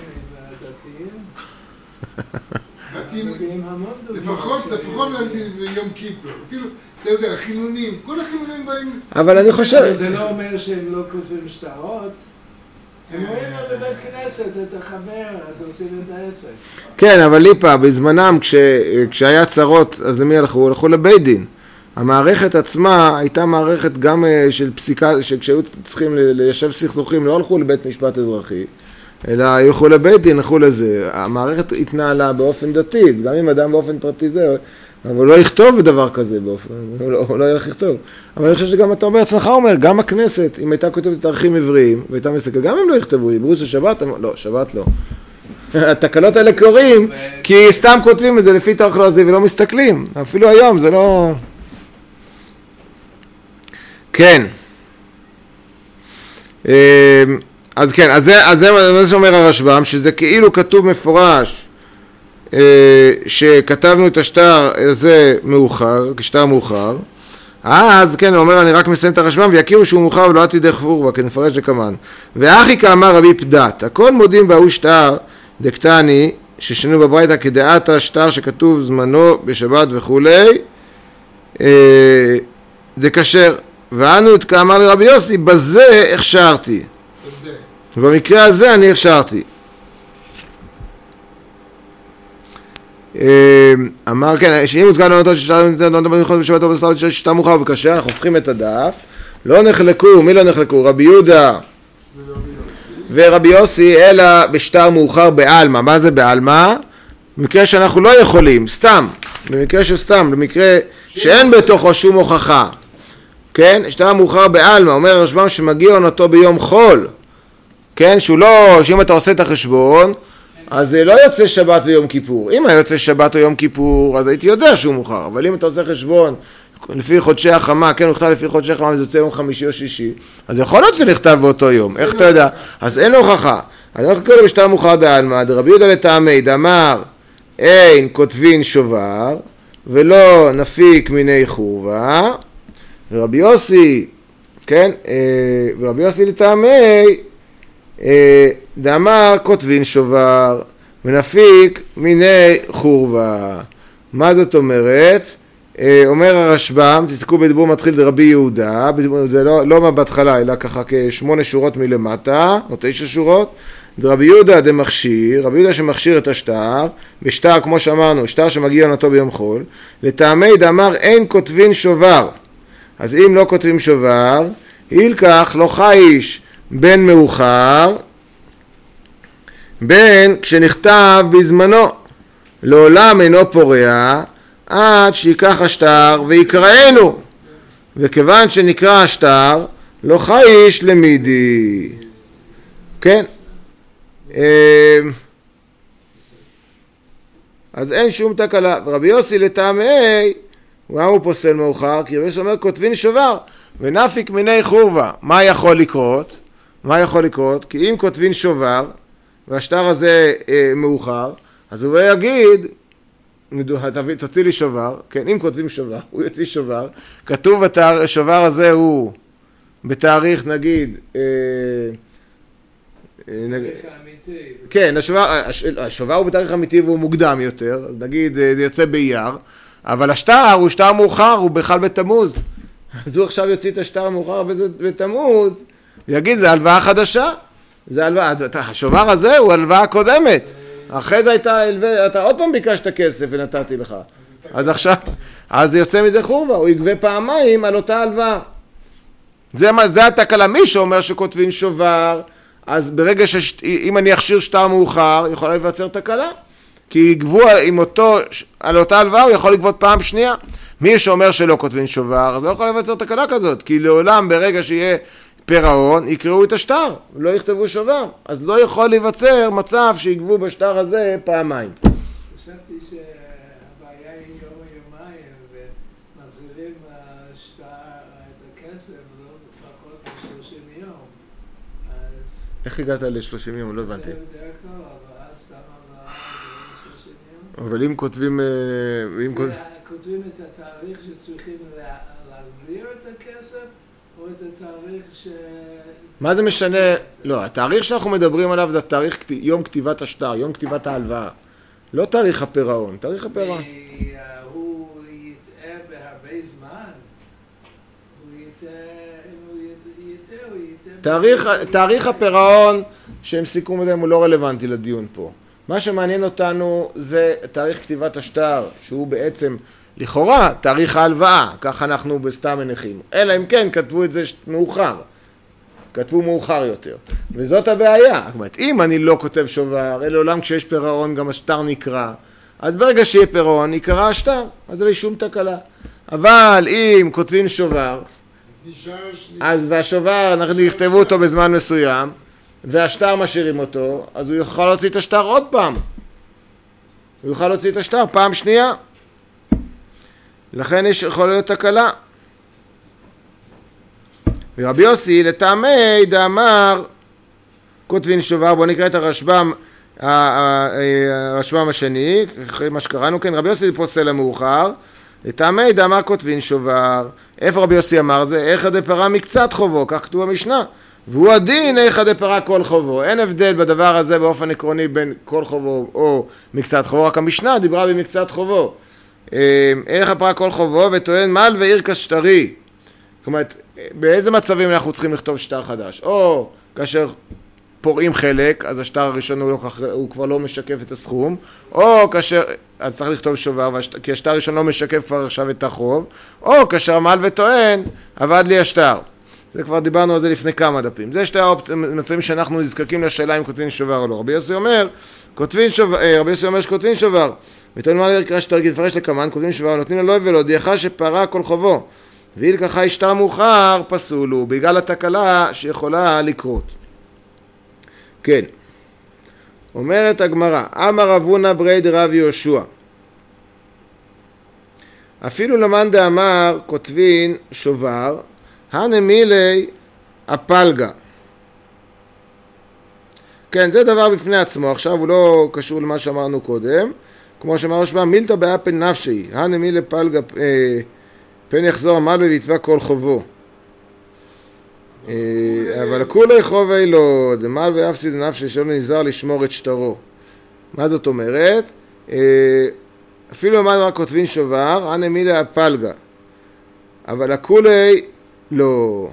והדתיים מביאים המון דוגמאות.
לפחות ביום כיפור. כאילו, אתה יודע, חילונים, כל החילונים באים...
אבל אני חושב...
זה לא אומר שהם לא כותבים שטרות. הם רואים לו בבית כנסת את החבר, אז עושים את העסק.
כן, אבל ליפה, בזמנם כשהיה צרות, אז למי הלכו? הלכו לבית דין. המערכת עצמה הייתה מערכת גם של פסיקה, שכשהיו צריכים ליישב סכסוכים, לא הלכו לבית משפט אזרחי, אלא הלכו לבית דין, הלכו לזה. המערכת התנהלה באופן דתי, גם אם אדם באופן פרטי זה, אבל לא יכתוב דבר כזה באופן, הוא לא ילך לכתוב. אבל אני חושב שגם אתה אומר, עצמך אומר, גם הכנסת, אם הייתה כותבת תאריכים עבריים, והייתה מסתכל, גם אם לא יכתבו, יברו ששבת, לא, שבת לא. התקלות האלה קורים, כי סתם כותבים את זה לפי תאריך לועזי ולא מסתכלים. אפילו היום זה לא... כן. אז כן, אז זה מה שאומר הרשב"ם, שזה כאילו כתוב מפורש, שכתבנו את השטר הזה מאוחר, כשטר מאוחר, אז כן, הוא אומר, אני רק מסיים את הרשב"ם, ויכירו שהוא מאוחר ולא עתידי חפור בה, כנפרש לכמן. ואחי כאמר רבי פדת, הכל מודים בהוא שטר דקטני, ששנו בברייתא כדעת השטר שכתוב זמנו בשבת וכולי, דקשר. ואנו כאמר לרבי יוסי, בזה הכשרתי. במקרה הזה אני הכשרתי. אמר כן, שאם הוזכר לענותו ששטר במיוחד בשבת ובסעוד ששטר מאוחר וקשה, אנחנו הופכים את הדף. לא נחלקו, מי לא נחלקו? רבי יהודה ורבי יוסי, אלא בשטר מאוחר בעלמא. מה זה בעלמא? במקרה שאנחנו לא יכולים, סתם, במקרה שסתם, במקרה שאין בתוכו שום הוכחה. כן? שטר מאוחר בעלמא, אומר הרשב"ם שמגיע עונתו ביום חול. כן? שהוא לא, שאם אתה עושה את החשבון, אז זה לא יוצא שבת ויום כיפור. אם היה יוצא שבת או יום כיפור, אז הייתי יודע שהוא מאוחר. אבל אם אתה עושה חשבון לפי חודשי החמה, כן, הוא נכתב לפי חודשי החמה, וזה יוצא יום חמישי או שישי, אז יכול להיות שזה נכתב באותו יום. איך אתה יודע? אז אין הוכחה. אז אנחנו קוראים בשטר מאוחר דעלמא, דרבי יהודה לטעמי, דאמר, אין כותבין שובר, ולא נפיק מיני חורבה, ורבי יוסי, כן, ורבי יוסי לטעמי, דאמר כותבין שובר ונפיק מיני חורבה. מה זאת אומרת? אומר הרשב"ם, תסתכלו בדיבור מתחיל דרבי יהודה, זה לא בהתחלה אלא ככה כ8 שורות מלמטה או 9 שורות. דרבי יהודה דמכשיר, רבי יהודה שמכשיר את השטר, ושטר כמו שאמרנו, שטר שמגיע עונתו ביום חול, לטעמי דאמר אין כותבין שובר. אז אם לא כותבים שובר, ילקח לא חייש בין מאוחר, בין כשנכתב בזמנו, לעולם אינו פורע, עד שיקח השטר ויקראנו. וכיוון שנקרא השטר, לא חייש למידי. כן. אז אין שום תקלה. רבי יוסי לטעמי, הוא פוסל מאוחר, כי רבי יוסי אומר כותבין שובר, ונפיק מיני חורבה. מה יכול לקרות? מה יכול לקרות? כי אם כותבין שובר, והשטר הזה מאוחר, אז הוא יגיד, תוציא לי שובר, כן, אם כותבים שובר, הוא יוציא שובר, כתוב השובר הזה הוא בתאריך נגיד, כן, השובר הוא בתאריך אמיתי והוא מוקדם יותר, אז נגיד זה יוצא באייר, אבל השטר הוא שטר מאוחר, הוא בכלל בתמוז, אז הוא עכשיו יוציא את השטר המאוחר בתמוז, ויגיד זה הלוואה חדשה, זה הלוואה, השובר הזה הוא הלוואה קודמת, אחרי זה אתה עוד פעם ביקשת כסף ונתתי לך, אז עכשיו, אז זה יוצא מזה חורבה, הוא יגבה פעמיים על אותה הלוואה. זה התקלה, מי שאומר שכותבים שובר, אז ברגע אם אני אכשיר שטר מאוחר, יכול להיווצר תקלה, כי יגבו על אותה הלוואה, הוא יכול לגבות פעם שנייה. מי שאומר שלא כותבים שובר, אז לא יכול להיווצר תקלה כזאת, כי לעולם ברגע שיהיה פירעון, יקראו את השטר, לא יכתבו שובר, אז לא יכול להיווצר מצב שיגבו בשטר הזה פעמיים.
חשבתי שהבעיה היא יום או יומיים, ומחזירים השטר את הכסף, לא פחות מ-30 יום. אז...
איך הגעת ל-30 יום? לא הבנתי.
זה בדרך כלל, אבל אז סתם עבר 30 יום.
אבל אם כותבים...
כותבים את התאריך שצריכים להחזיר את הכסף, או את התאריך
מה זה משנה? לא, התאריך שאנחנו מדברים עליו זה התאריך יום כתיבת השטר, יום כתיבת ההלוואה. לא תאריך הפירעון, תאריך הפירעון.
הוא יטעה בהרבה זמן. הוא יטעה,
תאריך הפירעון שהם סיכום עליהם הוא לא רלוונטי לדיון פה. מה שמעניין אותנו זה תאריך כתיבת השטר, שהוא בעצם לכאורה תאריך ההלוואה, כך אנחנו בסתם מניחים. אלא אם כן כתבו את זה מאוחר, כתבו מאוחר יותר. וזאת הבעיה. זאת אומרת, אם אני לא כותב שובר, אלא עולם כשיש פירעון גם השטר נקרא, אז ברגע שיהיה פירעון יקרא השטר, אז זה שום תקלה. אבל אם כותבים שובר, אז והשובר אנחנו יכתבו אותו בזמן מסוים, והשטר משאירים אותו, אז הוא יוכל להוציא את השטר עוד פעם. הוא יוכל להוציא את השטר פעם שנייה. לכן יכול להיות תקלה. ורבי יוסי לטעמי דאמר כותבין שובר, בואו נקרא את הרשב"ם השני, אחרי מה שקראנו, כן, רבי יוסי פוסל המאוחר, לטעמי דאמר כותבין שובר. איפה רבי יוסי אמר זה? איכא דפרע מקצת חובו, כך כתוב במשנה. והוא הדין איכא דפרע כל חובו. אין הבדל בדבר הזה באופן עקרוני בין כל חובו או מקצת חובו, רק המשנה דיברה במקצת חובו. איכא דפרע כל חובו וטוען מל ועירקס שטרי. זאת אומרת, באיזה מצבים אנחנו צריכים לכתוב שטר חדש? או כאשר פורעים חלק, אז השטר הראשון הוא כבר לא משקף את הסכום, או כאשר, אז צריך לכתוב שובר, כי השטר הראשון לא משקף כבר עכשיו את החוב, או כאשר מל וטוען, עבד לי השטר. זה כבר דיברנו על זה לפני כמה דפים. זה שתי מצבים שאנחנו נזקקים לשאלה אם כותבים שובר או לא. רבי יוסי אומר שכותבים שובר, וטוען מל יקרא שטר כתפרש לקמן, כותבים שובר, נותנים לו לא ולהודיעך שפרע כל חובו. וילקחה שטר מאוחר פסולו, בגלל התקלה שיכולה לקרות. כן. אומרת הגמרא, אמר רב הונא ברי דרב יהושע. אפילו למאן דאמר כותבין שובר, הנמילי הפלגה. כן, זה דבר בפני עצמו, עכשיו הוא לא קשור למה שאמרנו קודם. כמו שאמר רשב"ם, מילתא באפן נפשי, הנמילי פלגה פן יחזור המל ויתבע כל חובו. אבל כולי חובי לו, דמל ואפסיד נפשי שלא נזהר לשמור את שטרו. מה זאת אומרת? אפילו מה כותבים שובר, הנמילי הפלגה. אבל הכולי לא.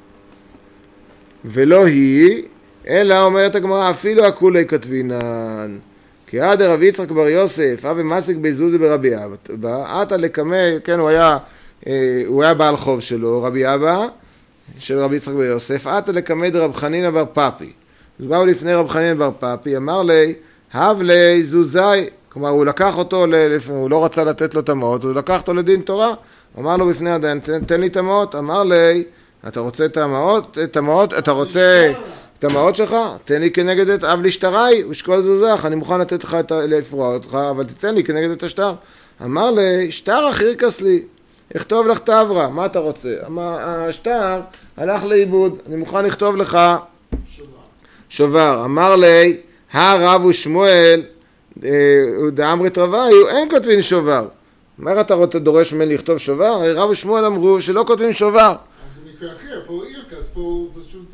ולא היא, אלא אומרת הגמרא, אפילו הכולי כתבינן. כי עד רבי יצחק בר יוסף, אבי מסק בזוזי ברבי אבא, עתה לקמי, כן, הוא היה בעל חוב שלו, רבי אבא, של רבי יצחק בר יוסף, עתה לקמי דרב חנינא בר פפי. אז באו לפני רב חנינא בר פפי, אמר לי, הב לי זוזי, כלומר הוא לקח אותו, הוא לא רצה לתת לו את המעות, הוא לקח אותו לדין תורה, אמר לו בפני הדיין, תן לי את המעות, אמר לי, אתה רוצה את המעות, אתה רוצה את המעות שלך? תן לי כנגד את אב לשטרי, ושקול זוזך, אני מוכן לתת לך לפרוע אותך, אבל תתן לי כנגד את השטר. אמר לי, שטר חירקס לי, אכתוב לך תברא, מה אתה רוצה? השטר הלך לאיבוד, אני מוכן לכתוב לך שובר. אמר לי, הרב ושמואל, דאמרת רוויו, אין כותבים שובר. מה אתה דורש ממני לכתוב שובר? רב ושמואל אמרו שלא כותבים שובר.
אז זה מקרה אחר, פה הוא אירקס, פה הוא פשוט,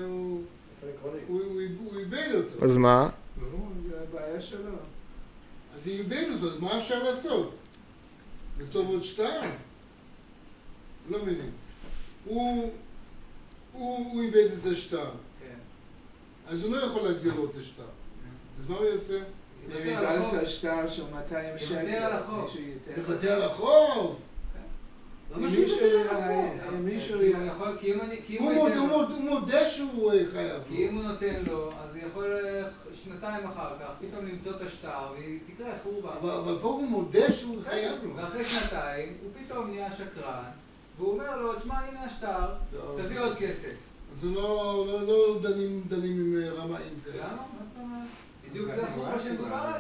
הוא איבד אותו.
אז מה?
זה הבעיה שלו.
אז היא איבד אותו, אז מה אפשר לעשות? לכתוב עוד שטר? לא מבין. הוא איבד את השטר. אז הוא לא יכול להחזיר לו את השטר. אז מה הוא יעשה?
אם איבדת השטר של 200 שקל,
לוותר על החוב?
אם מישהו
יכול, כי
הוא מודה שהוא חייב.
כי אם הוא נותן לו, אז הוא יכול שנתיים אחר כך פתאום למצוא את השטר ותקרא חורבה.
אבל פה הוא מודה שהוא חייב לו.
ואחרי שנתיים הוא פתאום נהיה שקרן והוא אומר לו, תשמע, הנה השטר, תביא עוד כסף.
אז הוא לא דנים עם רמאים כאלה.
למה? מה זאת אומרת? בדיוק זה החורבה שמדובר עליה.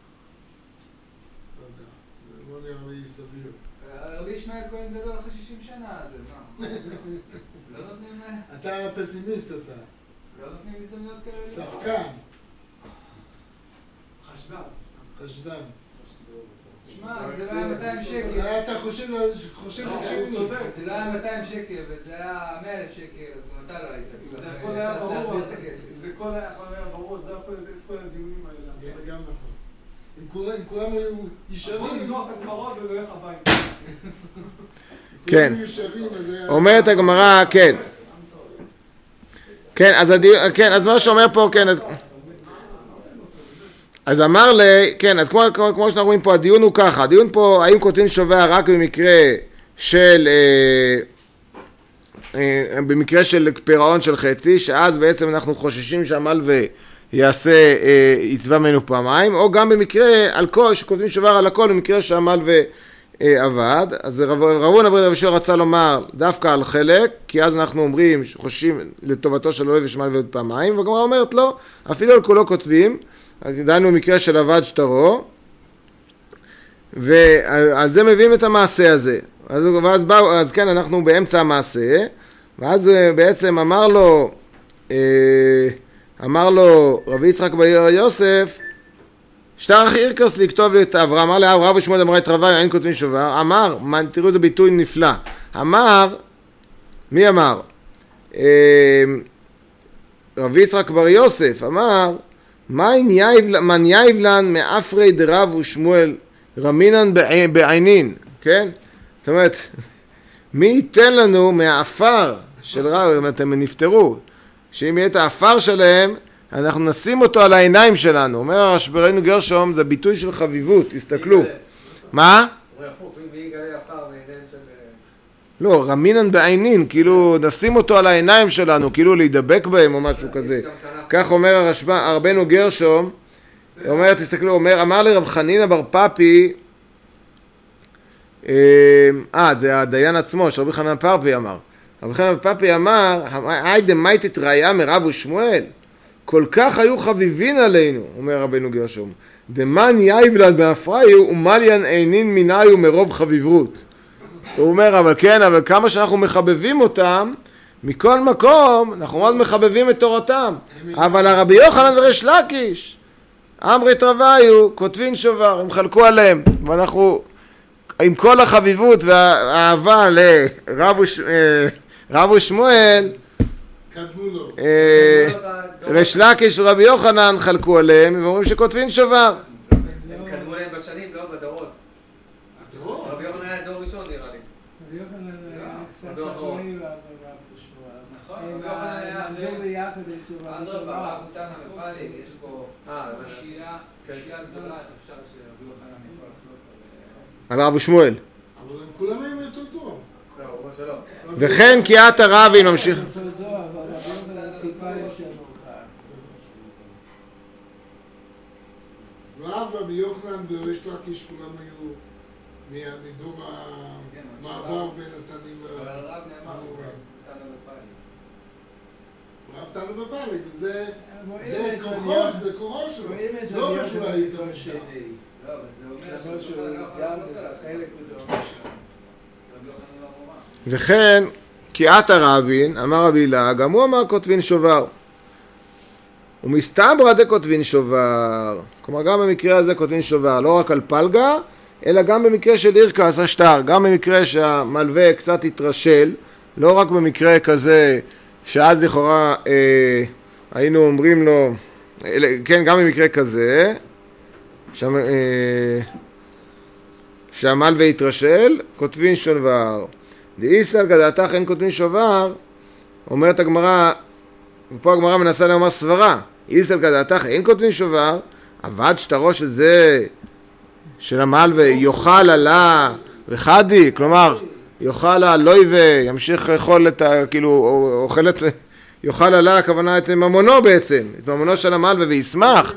לא יודע, זה לא נראה לי סביר.
רבי ישמעאל כהן גדול אחרי 60 שנה, אז מה? לא נותנים להם?
אתה פסימיסט אתה.
לא נותנים הזדמנויות כאלה?
ספקן. חשדן.
שמע, זה לא היה 200 שקל.
אתה חושב שהוא צודק.
זה לא היה 200 שקל, וזה היה 100,000 שקל, אז גם אתה לא היית.
זה הכל היה ברור, זה הכל היה ברור, זה היה את כל הדיונים האלה.
זה גם נכון. אם כולם היו ישרים...
אז בוא נסגור את הגמרא ולהלך הביתה.
כן. אומרת הגמרא, כן. כן, אז מה שאומר פה, כן, אז אמר לי, כן, אז כמו שאנחנו רואים פה, הדיון הוא ככה, הדיון פה, האם כותבים שובר רק במקרה של פירעון של חצי, שאז בעצם אנחנו חוששים שהמלווה יצבע ממנו פעמיים, או גם במקרה על כל, שכותבים שובר על הכל, במקרה שהמלווה עבד. אז רבון אברי רב יהושע רצה לומר דווקא על חלק, כי אז אנחנו אומרים, חוששים לטובתו של הלווה שמלווה עוד פעמיים, והגמרא אומרת לא, אפילו על כולו כותבים, דנו במקרה של עבד שטרו, ועל זה מביאים את המעשה הזה. אז כן, אנחנו באמצע המעשה, ואז בעצם אמר לו רבי יצחק בר יוסף, שטר חירקס לכתוב לי את אברהם, אמר לאב, רב ושמואל אמרה את רוויו, אין כותבים שובר, אמר, תראו איזה ביטוי נפלא, אמר, מי אמר? רבי יצחק בר יוסף אמר, מן יאיבלן מאפרי דרב ושמואל רמינן בעינין, כן? זאת אומרת, מי ייתן לנו מהאפר של רב, אם אתם נפטרו, שאם יהיה את האפר שלהם, אנחנו נשים אותו על העיניים שלנו. אומר הרשברנו גרשום, זה ביטוי של חביבות, תסתכלו. מה? לא, רמינן בעינין, כאילו נשים אותו על העיניים שלנו, כאילו להידבק בהם או משהו כזה. כך אומר הרבנו גרשום, אומר, תסתכלו, אמר לי רב חנינא בר פפי, זה הדיין עצמו, שרבי חנינא בר פפי אמר. רבי חנינא בר פפי אמר, היידה מייטת ראיה מרב ושמואל, כל כך היו חביבין עלינו, אומר רבנו גרשום, דמן יאיבלן באפריו ומליין עינין מיניו מרוב חביבות. הוא אומר, אבל כן, אבל כמה שאנחנו מחבבים אותם, מכל מקום, אנחנו מאוד מחבבים את תורתם. אבל הרבי יוחנן וריש לקיש, אמרית רוויו, כותבים שובר, הם חלקו עליהם. ואנחנו, עם כל החביבות והאהבה לרב ושמואל, ריש לקיש ורבי יוחנן חלקו עליהם, ואומרים שכותבים שובר.
הם קדמו להם בשנים, לא בדורות. רבי יוחנן היה דור ראשון נראה לי.
רבי יוחנן היה קצת אחרי רב ושמואל.
נכון, רבי יוחנן היה אחרי.
עמדו ביחד אצל רבי
אדרבה,
יוחנן.
רב אותנו בפאלי, יש פה שיעה גדולה, אפשר שרבי יוחנן יכול לחלוק
על רב ושמואל.
אבל הם כולם היו מאותו דור.
לא, הוא אומר שלא.
וכן כי את הרבי ממשיך.
אותו דור, אבל רבי יוחנן טיפה יותר מאוחר.
רב רבי יוחנן וריש לקיש כולם היו מדור המעבר בין התנים
אבל הרב נאמר
ואהבת לו בפאלי, זה
רואים
כוחו, זה כוחו שלו.
רואים את זה
לא
היום
משהו היית
בדור
משם.
שני.
לא, אבל זה אומר
למרות שהוא
שבכלל לא יכול
גם
לעבוד עליו.
חלק בדור ראשון.
רבי יוחנן לא אמר.
וכן, כי עתה רבין, אמר רבי הילה, גם הוא אמר כותבין שובר. ומסתברא דכותבין שובר. כלומר, גם במקרה הזה כותבין שובר, לא רק על פלגה, אלא גם במקרה של אירקס השטר, גם במקרה שהמלווה קצת התרשל, לא רק במקרה כזה שאז לכאורה היינו אומרים לו, כן, גם במקרה כזה, שהמלווה התרשל, כותבין שובר. דאיסל גדעתך אין כותבין שובר, אומרת הגמרא, ופה הגמרא מנסה לומר סברה, איסל גדעתך אין כותבין שובר, עבד שטרו של זה, של המלווה, יאכל עלה וחדי, כלומר, יאכל עלוי וימשיך לאכול את ה... כאילו, אוכל את... יאכל עלה, הכוונה את ממונו בעצם, את ממונו של המלווה וישמח.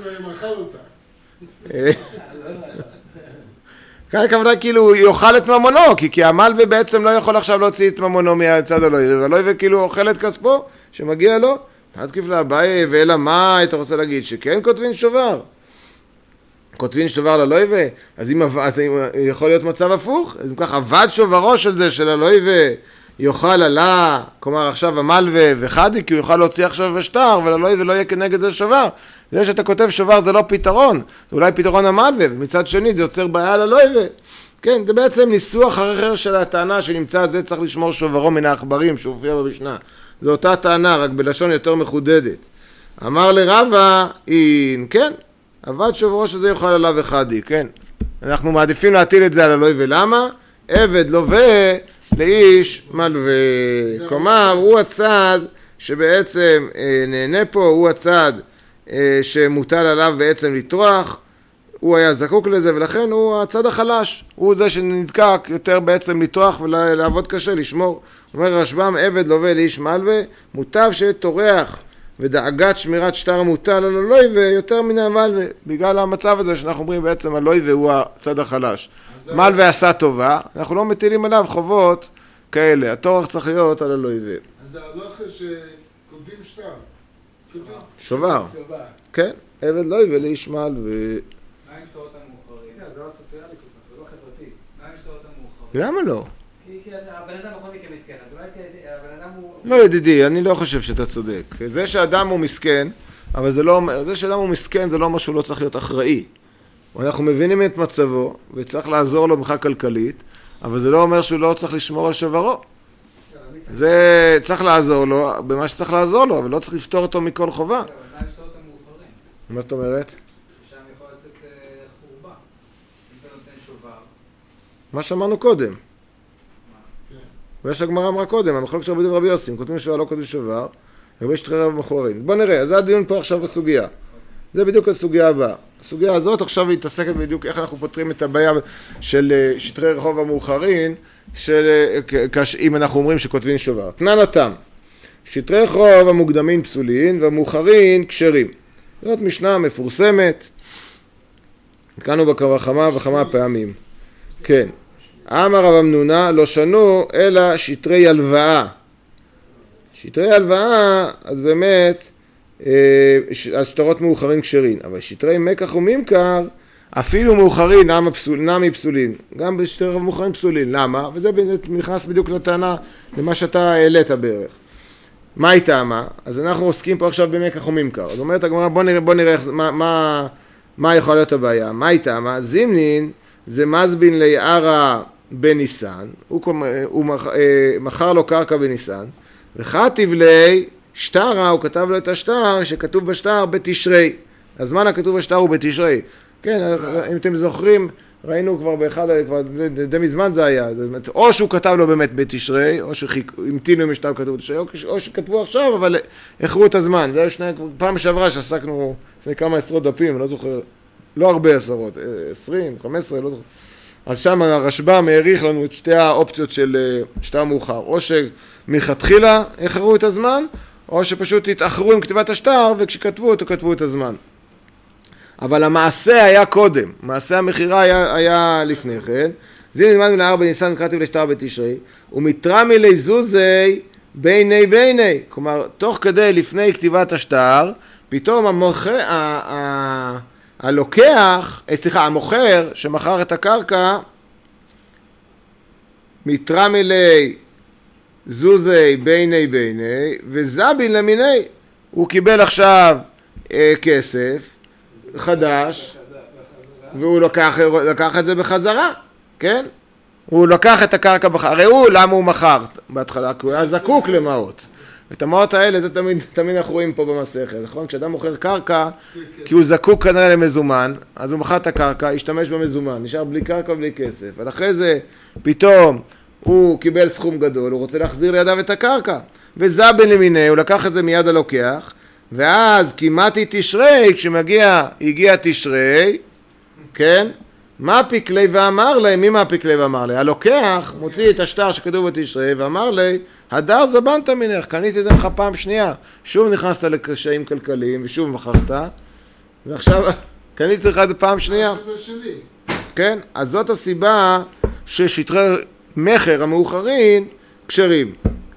כאן הכוונה כאילו יאכל את ממונו, כי המלווה בעצם לא יכול עכשיו להוציא את ממונו מהצד הלוי, והלוי כאילו אוכל את כספו שמגיע לו, אז כיף לאביי, ואלא מה אתה רוצה להגיד? שכן כותבין שובר. כותבין שובר ללוי, אז אם יכול להיות מצב הפוך, אז אם כך עבד שוברו של זה, של הלוי יאכל עלה, כלומר עכשיו המלווה וחדי, כי הוא יוכל להוציא עכשיו בשטר, וללוי ולא יהיה כנגד זה שובר. זה שאתה כותב שובר זה לא פתרון, זה אולי פתרון המלווה, ומצד שני זה יוצר בעיה ללוי. כן, זה בעצם ניסוח אחר של הטענה שנמצא, זה צריך לשמור שוברו מן העכברים, שהופיע במשנה. זו אותה טענה, רק בלשון יותר מחודדת. אמר לרבה, כן, עבד שוברו שזה יאכל עליו וחדי, כן. אנחנו מעדיפים להטיל את זה על הלוי, ולמה? עבד לווה לאיש מלווה. כלומר, הוא הצד שבעצם נהנה פה, הוא הצד שמוטל עליו בעצם לטרוח, הוא היה זקוק לזה, ולכן הוא הצד החלש, הוא זה שנזקק יותר בעצם לטרוח ולעבוד קשה, לשמור. אומר רשב"ם, עבד לווה לאיש מלווה, מוטב שטורח ודאגת שמירת שטר מוטל על הלווה יותר מן המלווה, בגלל המצב הזה שאנחנו אומרים בעצם הלווה הוא הצד החלש. מלווה עשה טובה, אנחנו לא מטילים עליו חובות כאלה, הטורח צריך להיות על הלווה.
אז זה הלוך שכותבים שטר.
שובר. כן, עבד לווה לאיש מלווה.
מה עם שטרות המאוחרים?
זה לא סוציאלי כל כך, זה לא חברתי.
מה עם שטרות המאוחרים?
למה לא?
כי הבן אדם בכל מקרה מסכן, אז אולי הבן אדם הוא...
לא ידידי, אני לא חושב שאתה צודק. זה שאדם הוא מסכן, אבל זה שאדם הוא מסכן זה לא משהו לא צריך להיות אחראי. אנחנו מבינים את מצבו, וצריך לעזור לו מבחינה כלכלית, אבל זה לא אומר שהוא לא צריך לשמור על שוברו. זה צריך לעזור לו במה שצריך לעזור לו, אבל לא צריך לפתור אותו מכל חובה.
מה עם שטרות המאוחרים?
מה זאת אומרת?
ששם יכול לצאת חורבה. אם אתה נותן שובר.
מה שאמרנו קודם. ויש הגמרא אמרה קודם, המחלוקת של רבי יוסי, כותבים שובר, לא כותבים שובר, הרבה שטרי רב מחורין. בוא נראה, אז זה הדיון פה עכשיו בסוגיה. זה בדיוק הסוגיה הבאה. הסוגיה הזאת עכשיו היא מתעסקת בדיוק איך אנחנו פותרים את הבעיה של שטרי רחוב המאוחרין, אם אנחנו אומרים שכותבים שובר. תנן התם, שטרי רחוב המוקדמים פסולין והמאוחרין כשרים. זאת משנה מפורסמת, התקנו בה כמה וכמה פעמים. כן. אמר רב אמנונה לא שנו אלא שטרי הלוואה. שטרי הלוואה, אז באמת, השטרות מאוחרים כשרים, אבל שטרי מקח וממכר, אפילו מאוחרים נמי פסולין, גם בשטרי מאוחרים פסולין. למה? וזה נכנס בדיוק לטענה, למה שאתה העלית בערך. מה היא טעמה? אז אנחנו עוסקים פה עכשיו במקח וממכר. זאת אומרת, הגמרא, בוא נראה מה יכול להיות הבעיה. מה היא טעמה? זימנין זה מזבין ליערה בניסן, הוא מכר לו קרקע בניסן, וחטיב לי שטרה, הוא כתב לו את השטר שכתוב בשטר בתשרי. הזמן הכתוב בשטר הוא בתשרי. כן, אם אתם זוכרים, ראינו כבר כבר די מזמן זה היה, או שהוא כתב לו באמת בתשרי, או שהמתינו עם השטר כתוב בתשרי, או שכתבו עכשיו, אבל איחרו את הזמן. זה היה פעם שעברה שעסקנו לפני כמה עשרות דפים, אני לא זוכר, לא הרבה עשרות, 20, 15, לא זוכר. אז שם הרשב"ם העריך לנו את שתי האופציות של שטר מאוחר, או שמלכתחילה איחרו את הזמן, או שפשוט התאחרו עם כתיבת השטר, וכשכתבו אותו, כתבו את הזמן. אבל המעשה היה קודם, מעשה המכירה היה לפני כן. זין נלמד מן ההר בניסן, קראתי לשטר בתשרי, ומתרמי לזוזי ביני, כלומר, תוך כדי לפני כתיבת השטר, פתאום המוכר שמכר את הקרקע, מתרמי לי זוזי ביני, וזבין למיני, הוא קיבל עכשיו כסף חדש, והוא לקח את זה בחזרה, כן? הוא לקח את הקרקע הרי למה הוא מכר בהתחלה? כי הוא היה זקוק למעות. את המעות האלה, זה תמיד אנחנו רואים פה במסכת, נכון? כשאדם מוכר קרקע, כי הוא זקוק כנראה למזומן, אז הוא מכר את הקרקע, השתמש במזומן, נשאר בלי קרקע ובלי כסף. אבל אחרי זה, פתאום, הוא קיבל סכום גדול, הוא רוצה להחזיר לידיו את הקרקע. וזבין למיני, הוא לקח את זה מיד הלוקח, ואז כימתי תשרי, הגיע תשרי, כן? מה פיקלי ואמר לי? מי מה פיקלי ואמר לי? הלוקח מוציא את השטר שכתוב בתשרי ואמר לי, הדר זבנת מנך, קניתי את זה לך פעם שנייה. שוב נכנסת לקשיים כלכליים ושוב מכרת, ועכשיו קניתי לך את זה פעם שנייה.
זה שלי.
כן? אז זאת הסיבה ששטרי מחר המאוחרים כשרים.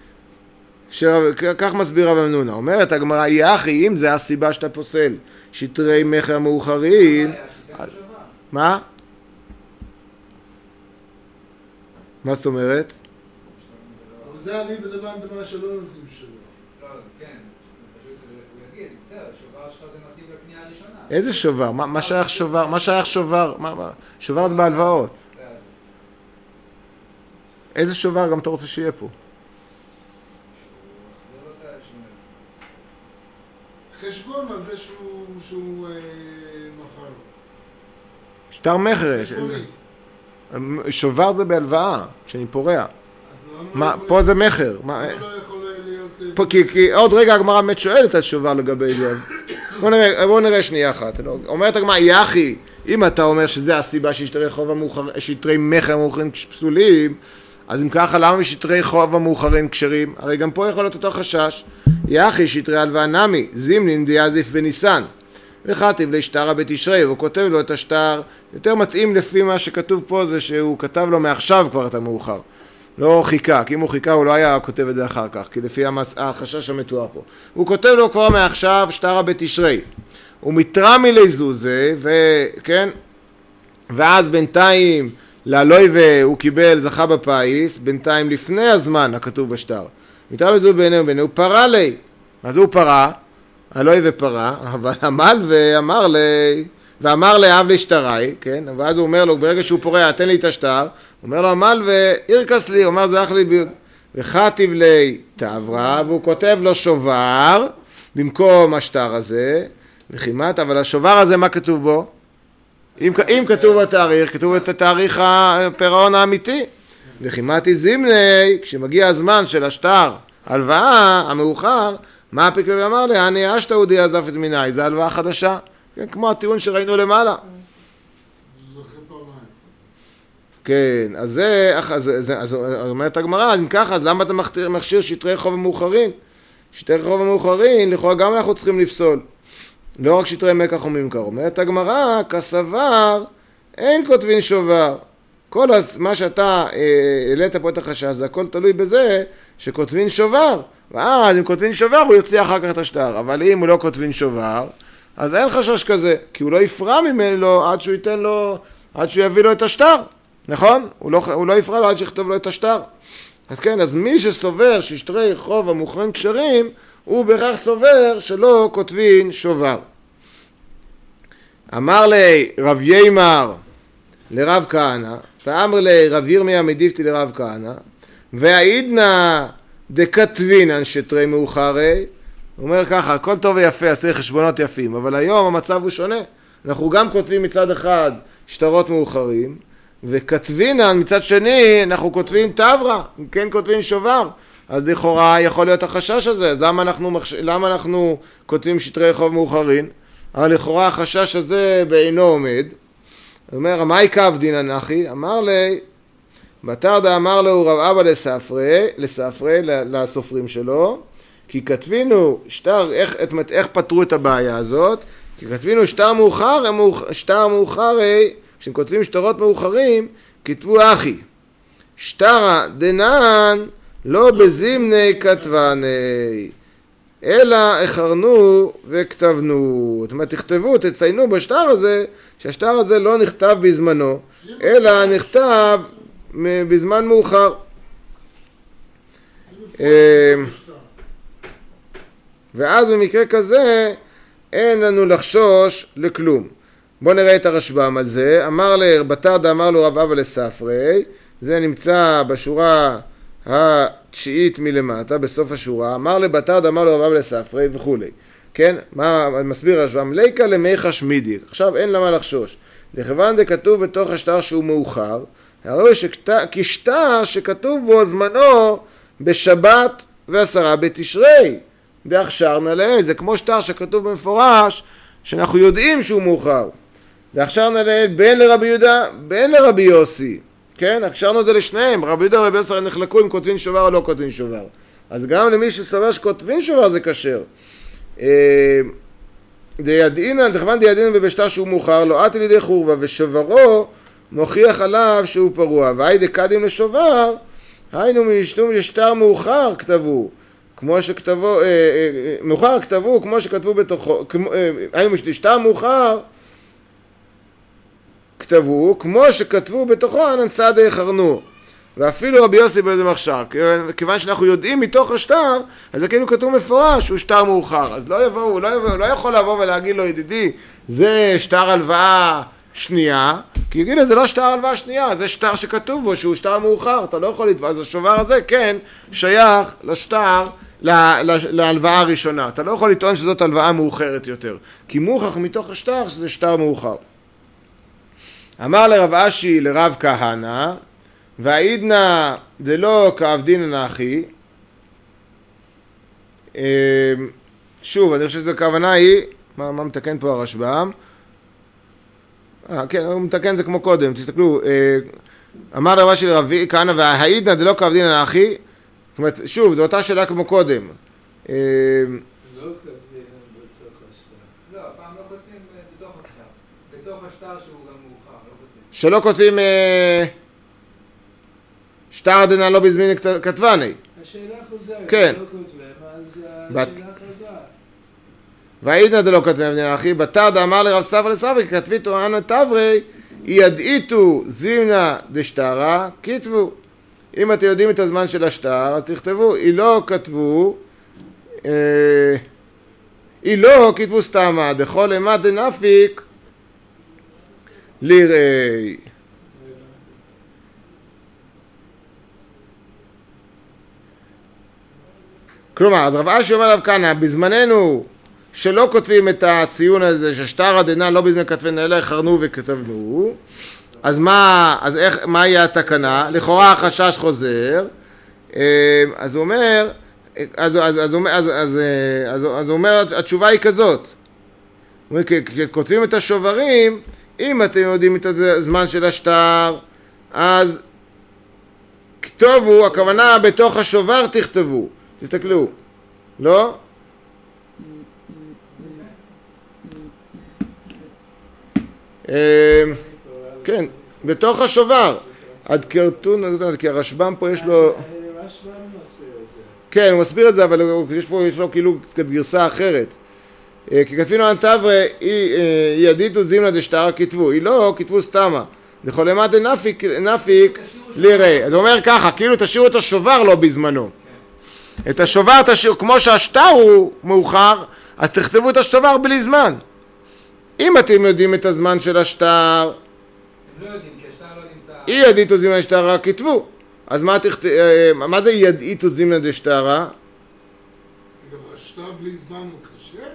כך מסביר רב אמנונה. אומרת הגמרא, יחי, אם זה הסיבה שאתה פוסל שטרי מחר המאוחרים... מה? מה זאת אומרת?
אבל זה אני בדבר שלא נותנים שובר.
לא, כן. הוא יגיד, בסדר, שובר שלך זה מתאים לקנייה הראשונה.
איזה שובר? מה שייך שובר? מה שייך שובר? שובר זה בהלוואות. איזה שובר גם אתה רוצה שיהיה פה?
חשבון על זה שהוא מכר.
שטר מחר. שובר זה בהלוואה, כשאני פורע. פה זה מחר.
לא יכול להיות...
כי עוד רגע הגמרא באמת שואלת על שובר לגבי זה. בואו נראה שנייה אחת. אומרת הגמרא, יחי, אם אתה אומר שזה הסיבה ששטרי מחר המאוחרים פסולים, אז אם ככה, למה משטרי חוב המאוחרים כשרים? הרי גם פה יכול להיות אותו חשש. יחי שטרי הלוואה נמי, זימנין דיאזיף בניסן. וחטיב להשטרה בתשרי, והוא כותב לו את השטר, יותר מתאים לפי מה שכתוב פה, זה שהוא כתב לו מעכשיו כבר את המאוחר. לא חיכה, כי אם הוא חיכה הוא לא היה כותב את זה אחר כך, כי לפי החשש המתואר פה. הוא כותב לו כבר מעכשיו שטרה בתשרי. הוא מתרמי לזוזה, וכן, ואז בינתיים, לאלוי והוא קיבל, זכה בפייס, בינתיים לפני הזמן הכתוב בשטר. מתרמי לזוזה בעיניו, הוא פרה לי. אז הוא פרה, אלוי ופרה, אבל עמל ואמר לאב להשטרי, כן? ואז הוא אומר לו, ברגע שהוא פורע, תן לי את השטר, הוא אומר לו, עמל והירקס לי, הוא אומר, זה אח לי ביוד. וחטיב לי תעברה, והוא כותב לו שובר, במקום השטר הזה, וכמעט, אבל השובר הזה, מה כתוב בו? אם כתוב בתאריך, כתוב את התאריך הפירעון האמיתי. וכמעט זימני, כשמגיע הזמן של השטר, הלוואה, המאוחר, מה הפיקל אמר לי? אני אשתה הוא דיעזף את מיני, זה הלוואה חדשה. כן, כמו הטיעון שראינו למעלה.
זוכה פעמיים.
כן, אז אומרת הגמרא, אם ככה, אז למה אתה מכשיר שטרי חוב המאוחרים? שטרי חוב המאוחרים, לכאורה גם אנחנו צריכים לפסול. לא רק שטרי מקח וממכר. אומרת הגמרא, כסבר, אין כותבין שובר. כל מה שאתה העלית פה את החשש, זה הכל תלוי בזה שכותבין שובר. ואז אם כותבין שובר, הוא יוציא אחר כך את השטר. אבל אם הוא לא כותבין שובר, אז אין חשש כזה, כי הוא לא יפרע ממנו עד שהוא ייתן לו, עד שהוא יביא לו את השטר, נכון? הוא לא יפרע לו עד שיכתוב לו את השטר. אז כן, אז מי שסובר ששטרי חוב המאוחרים כשרים, הוא בהכרח סובר שלא כותבין שובר. אמר לי רב יימר לרב כהנא, ואמר לי רב ירמיה מדיפתי לרב כהנא, והעידנא דכתבינן שטרי מאוחרי, הוא אומר ככה, הכל טוב ויפה, עשה חשבונות יפים, אבל היום המצב הוא שונה. אנחנו גם כותבים מצד אחד שטרות מאוחרים, וכתבינן מצד שני אנחנו כותבים תברה, כן כותבים שובר. אז לכאורה יכול להיות החשש הזה, אז למה אנחנו כותבים שטרי חוב מאוחרים? אבל לכאורה החשש הזה בעינו עומד. הוא אומר, מה יקב דינן אחי? אמר לי, בתרדה אמר לו רב אבא לספרי, לסופרים שלו, כי כתבינו שטר, איך פתרו את הבעיה הזאת? כי כתבינו שטר מאוחר, כשהם כותבים שטרות מאוחרים, כתבו אחי, שטרה דנן לא בזימני כתבני, אלא הכרנו וכתבנו. זאת אומרת, תכתבו, תציינו בשטר הזה, שהשטר הזה לא נכתב בזמנו, אלא נכתב בזמן מאוחר. ואז במקרה כזה אין לנו לחשוש לכלום. בואו נראה את הרשב"ם על זה. אמר בתר דאמר לו רב אבא לספרי, זה נמצא בשורה התשיעית מלמטה, בסוף השורה. אמר בתר דאמר לו רב אבא לספרי וכולי. כן? מה מסביר הרשב"ם? ליקה למיכה שמידי. עכשיו אין למה לחשוש. לכיוון זה כתוב בתוך השטר שהוא מאוחר, הרי כי שטר שכתוב בו זמנו בשבת ועשרה בתשרי. דהכשר נלעיל, זה כמו שטר שכתוב במפורש שאנחנו יודעים שהוא מאוחר. דהכשר נלעיל בין לרבי יהודה בין לרבי יוסי, כן? הכשרנו את זה לשניהם, רבי יהודה ורבי יוסי נחלקו אם כותבים שובר או לא כותבים שובר, אז גם למי שסבר שכותבים שובר זה כשר. דכיוון דיידינן ובשטר שהוא מאוחר לא עט לידי חורבה ושוברו מוכיח עליו שהוא פרוע, והי דקדים לשובר היינו משום שטר מאוחר כתבו כמו שכתבו, מאוחר כתבו כמו שכתבו בתוכו, היינו משתשטר מאוחר כתבו כמו שכתבו בתוכו אננסה דהכרנו. ואפילו רבי יוסי באיזה מחשר, כיוון שאנחנו יודעים מתוך השטר, אז זה כאילו כתוב מפורש שהוא שטר מאוחר, אז לא יכול לבוא ולהגיד לו ידידי זה שטר הלוואה שנייה, כי יגיד לו זה לא שטר הלוואה שנייה, זה שטר שכתוב בו שהוא שטר מאוחר, אתה לא יכול לתבוע, אז השובר הזה כן שייך לשטר להלוואה הראשונה, אתה לא יכול לטעון שזאת הלוואה מאוחרת יותר, כי מוכח מתוך השטר שזה שטר מאוחר. אמר לרב אשי לרב כהנא, והעידנא דלא כעבדינן אחי, שוב, אני חושב שזו הכוונה היא, מה מתקן פה הרשב"ם? כן, הוא מתקן זה כמו קודם, תסתכלו, אמר לרב אשי לרב כהנא, והעידנא דלא כעבדינן אחי, זאת אומרת, שוב, זו אותה שאלה כמו קודם.
לא כותבים בתוך השטר.
לא, הפעם לא כותבים בתוך השטר. בתוך השטר שהוא גם מאוחר, לא כותבים.
שלא כותבים שטר דנן לא בזמין כתבני.
השאלה חוזרת,
כן.
לא כותבים, אז השאלה חזרה.
והעידנא דלא כתבני אחי, בתר דאמר לרב ספרא לספרי, כתביתו אנא תברי, ידעיתו זימנא דשטרה, כתבו. אם אתם יודעים את הזמן של השטר, אז תכתבו, היא לא כתבו סתמה, דכל אימת דנפיק ליראי. כלומר, אז רב אשי אומר עליו כאן, בזמננו שלא כותבים את הציון הזה, ששטר דנן לא בזמן כתבן, אלא הכרנו וכתבנו, אז מה יהיה התקנה? לכאורה החשש חוזר, אז הוא אומר, אז הוא אומר, התשובה היא כזאת, כותבים את השוברים, אם אתם יודעים את הזמן של השטר, אז כתובו, הכוונה בתוך השובר תכתבו, תסתכלו, לא? כן, בתוך השובר, עד קרטון, כי הרשב"ם פה יש לו...
הרשב"ם מסביר את זה.
כן, הוא מסביר את זה, אבל יש לו כאילו גרסה אחרת. כי כתבינו אנטברי, ידיתו זימנא דשטרה כתבו, היא לא, כתבו סתמה. דכל אימת דנפיק ליראי. אז הוא אומר ככה, כאילו תשאירו את השובר לא בזמנו. את השובר תשאירו, כמו שהשטר הוא מאוחר, אז תכתבו את השובר בלי זמן. אם אתם יודעים את הזמן של השטר,
הם לא יודעים, כי השטר לא נמצא...
אי ידעיתו זימנא דשטרה כתבו. אז מה זה ידעיתו זימנא דשטרה?
גם השטר בלי זמן הוא קשה?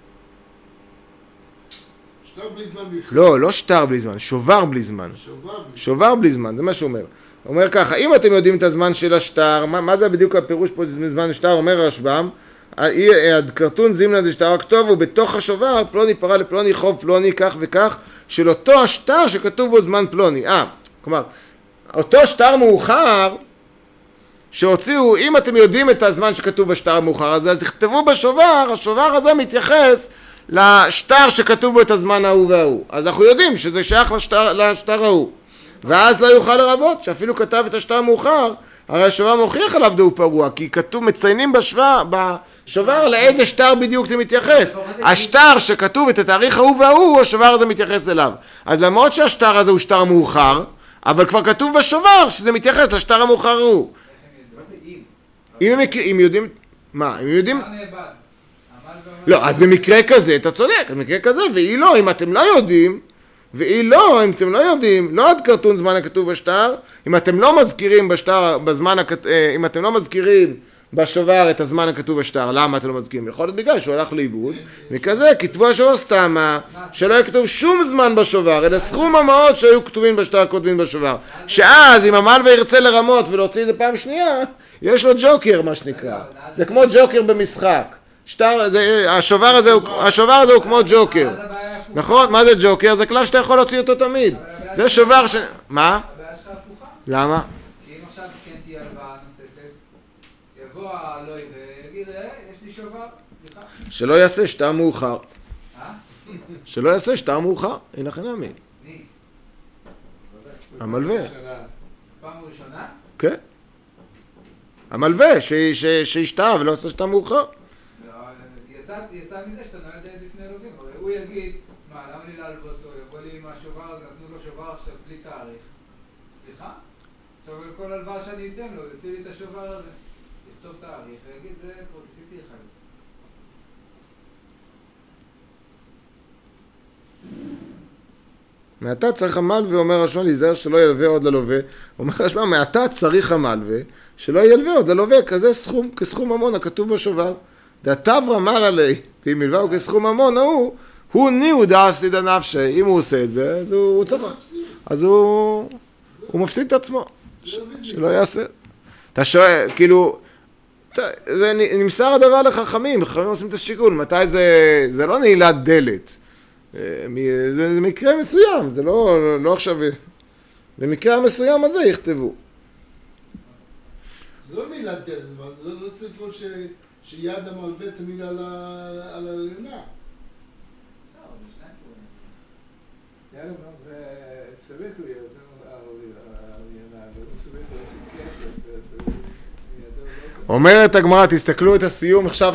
שטר בלי זמן בכלל.
לא שטר בלי זמן, שובר בלי זמן.
שובר בלי
זמן, זה מה שהוא אומר. הוא אומר ככה, אם אתם יודעים את הזמן של השטר, מה זה בדיוק הפירוש פה בזמן השטר? אומר הרשב"ם, קרטון זימנא דשטרה כתובו בתוך השובר, פלוני פרה לפלוני חוב פלוני כך וכך, של אותו השטר שכתוב בו זמן פלוני. כלומר, אותו שטר מאוחר שהוציאו, אם אתם יודעים את הזמן שכתוב בשטר המאוחר הזה, אז תכתבו בשובר, השובר הזה מתייחס לשטר שכתוב בו את הזמן ההוא וההוא. אז אנחנו יודעים שזה שייך לשטר ההוא. ואז לא יוכל לרבות, שאפילו כתב את השטר מאוחר, הרי השובר מוכיח עליו דהו פרוע, כי כתוב, מציינים בשובר לאיזה שטר בדיוק זה מתייחס. השטר שכתוב את התאריך ההוא וההוא, השובר הזה מתייחס אליו. אז למרות שהשטר הזה הוא שטר מאוחר, אבל כבר כתוב בשובר שזה מתייחס לשטר המאוחר ההוא. אם יודעים, מה? אם יודעים? לא, אז במקרה כזה, אתה צודק, במקרה כזה, והיא לא, אם אתם לא יודעים, אם אתם לא יודעים, לא עד קרטון זמן הכתוב בשטר, אם אתם לא מזכירים בשטר, אם אתם לא מזכירים בשובר את הזמן הכתוב בשטר, למה אתם לא מזכירים? יכול להיות בגלל שהוא הלך לאיבוד, וכזה, כתבו השובר סתמה, שלא יכתוב שום זמן בשובר, אלא סכום המעות שהיו כתובים בשטר כותבים בשובר. שאז, אם המלווה ירצה לרמות ולהוציא את זה פעם שנייה, יש לו ג'וקר, מה שנקרא. זה כמו ג'וקר במשחק. השובר הזה הוא כמו ג'וקר. נכון? מה זה ג'וקר? זה כלל שאתה יכול להוציא אותו תמיד. זה שובר ש... מה?
הבעיה שלך הפוכה.
למה?
כי אם עכשיו כן תהיה הלוואה נוספת, יבוא הלוי ויגיד, יש לי שובר, סליחה.
שלא יעשה שטר מאוחר. שלא יעשה שטר מאוחר. אין לכם להאמין.
מי?
המלווה.
פעם ראשונה?
כן. המלווה שהשתאה ולא עשה שטר מאוחר.
יצא מזה שאתה נועד לפני לווים, הרי הוא יגיד, מה, למה לי להלוות לו, יבוא לי עם השובר הזה, נתנו לו שובר עכשיו בלי תאריך. סליחה? עכשיו כל הלוואה שאני אתן לו, יוצא לי את השובר הזה, יכתוב תאריך, ויגיד, זה כבר עשיתי לך.
מעתה צריך המלווה, אומר השמע להיזהר שלא ילווה עוד ללווה, אומר השמע, מעתה צריך המלווה, שלא ילווה עוד ללווה, כזה סכום, כסכום ממון הכתוב בשובר. דתבר אמר עלי, ואם ילווהו כסכום ממון הוא ניהו דאפסידא נפשי, אם הוא עושה את זה, אז הוא צריך, אז הוא מפסיד את עצמו, שלא יעשה. אתה שואל, כאילו, זה נמסר הדבר לחכמים, חכמים עושים את השיקול, מתי זה לא נעילת דלת, זה מקרה מסוים, זה לא עכשיו, במקרה המסוים הזה יכתבו.
זה לא מילה דלת, אבל לא צריך כל שיד המלווה תמיד על הלינה.
יד המלווה צריך להיות הלינה, אבל צריך להוציא כסף.
אומרת הגמרא, תסתכלו את הסיום עכשיו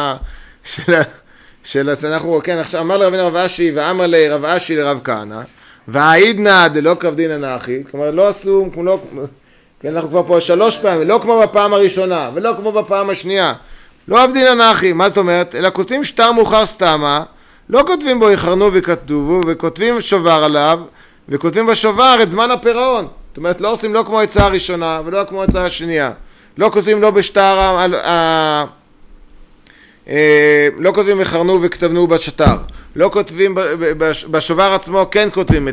אנחנו, כן, עכשיו אמר לרבינו רב אשי ואמר לרב אשי לרב כהנא, והעידנא דלא קרבדינא נחי, כלומר לא עשו, כן, אנחנו כבר פה 3 פעמים, לא כמו בפעם הראשונה ולא כמו בפעם השנייה, לא עבדינא נחי, מה זאת אומרת? אלא כותבים שטר מאוחר סתמה, לא כותבים בו יחרנו וכתובו, וכותבים שובר עליו, וכותבים בשובר את זמן הפירעון. זאת אומרת, לא עושים לא כמו העצה הראשונה ולא כמו העצה השנייה. לא כותבים לא בשטר, לא כותבים יחרנו וכתבנו בשטר. לא כותבים בשובר עצמו, כן כותבים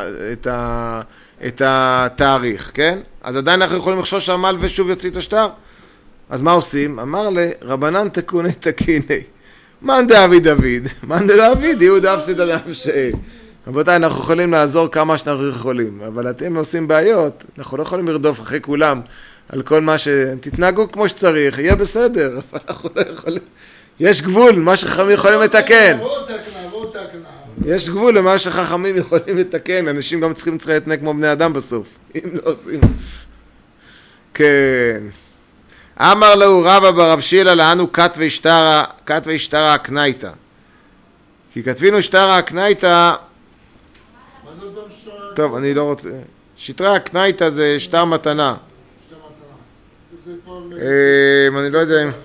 את התאריך, כן? אז עדיין אנחנו יכולים לחשוש שהמל ושוב יוציא את השטר. אז מה עושים? אמר לרבנן תקוני תקיני. מאן דאבי דוד, מאן דלא אביד, יהיו דאפסידא נפשי. רבותיי, אנחנו יכולים לעזור כמה שאנחנו יכולים, אבל אתם עושים בעיות, אנחנו לא יכולים לרדוף אחרי כולם על כל מה תתנהגו כמו שצריך, יהיה בסדר, אבל אנחנו לא יכולים. יש גבול, מה שחכמים יכולים לתקן. יש גבול למה שחכמים יכולים לתקן, אנשים גם צריכים להתנהג כמו בני אדם בסוף, אם לא עושים. כן. אמר לו רבא ברב שילה לאנו כת וישתרא הקנייתא. כי כתבינו שטרא הקנייתא,
מה זה עוד פעם שטרא?
טוב, אני לא רוצה. שטרא הקנייתא זה שטר מתנה. אני לא יודע אם...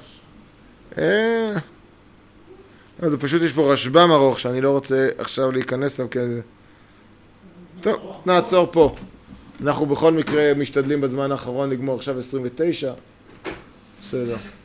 זה פשוט יש פה רשב"ם ארוך שאני לא רוצה עכשיו להיכנס אליו כזה. טוב, נעצור פה. אנחנו בכל מקרה משתדלים בזמן האחרון לגמור עכשיו 29. בסדר.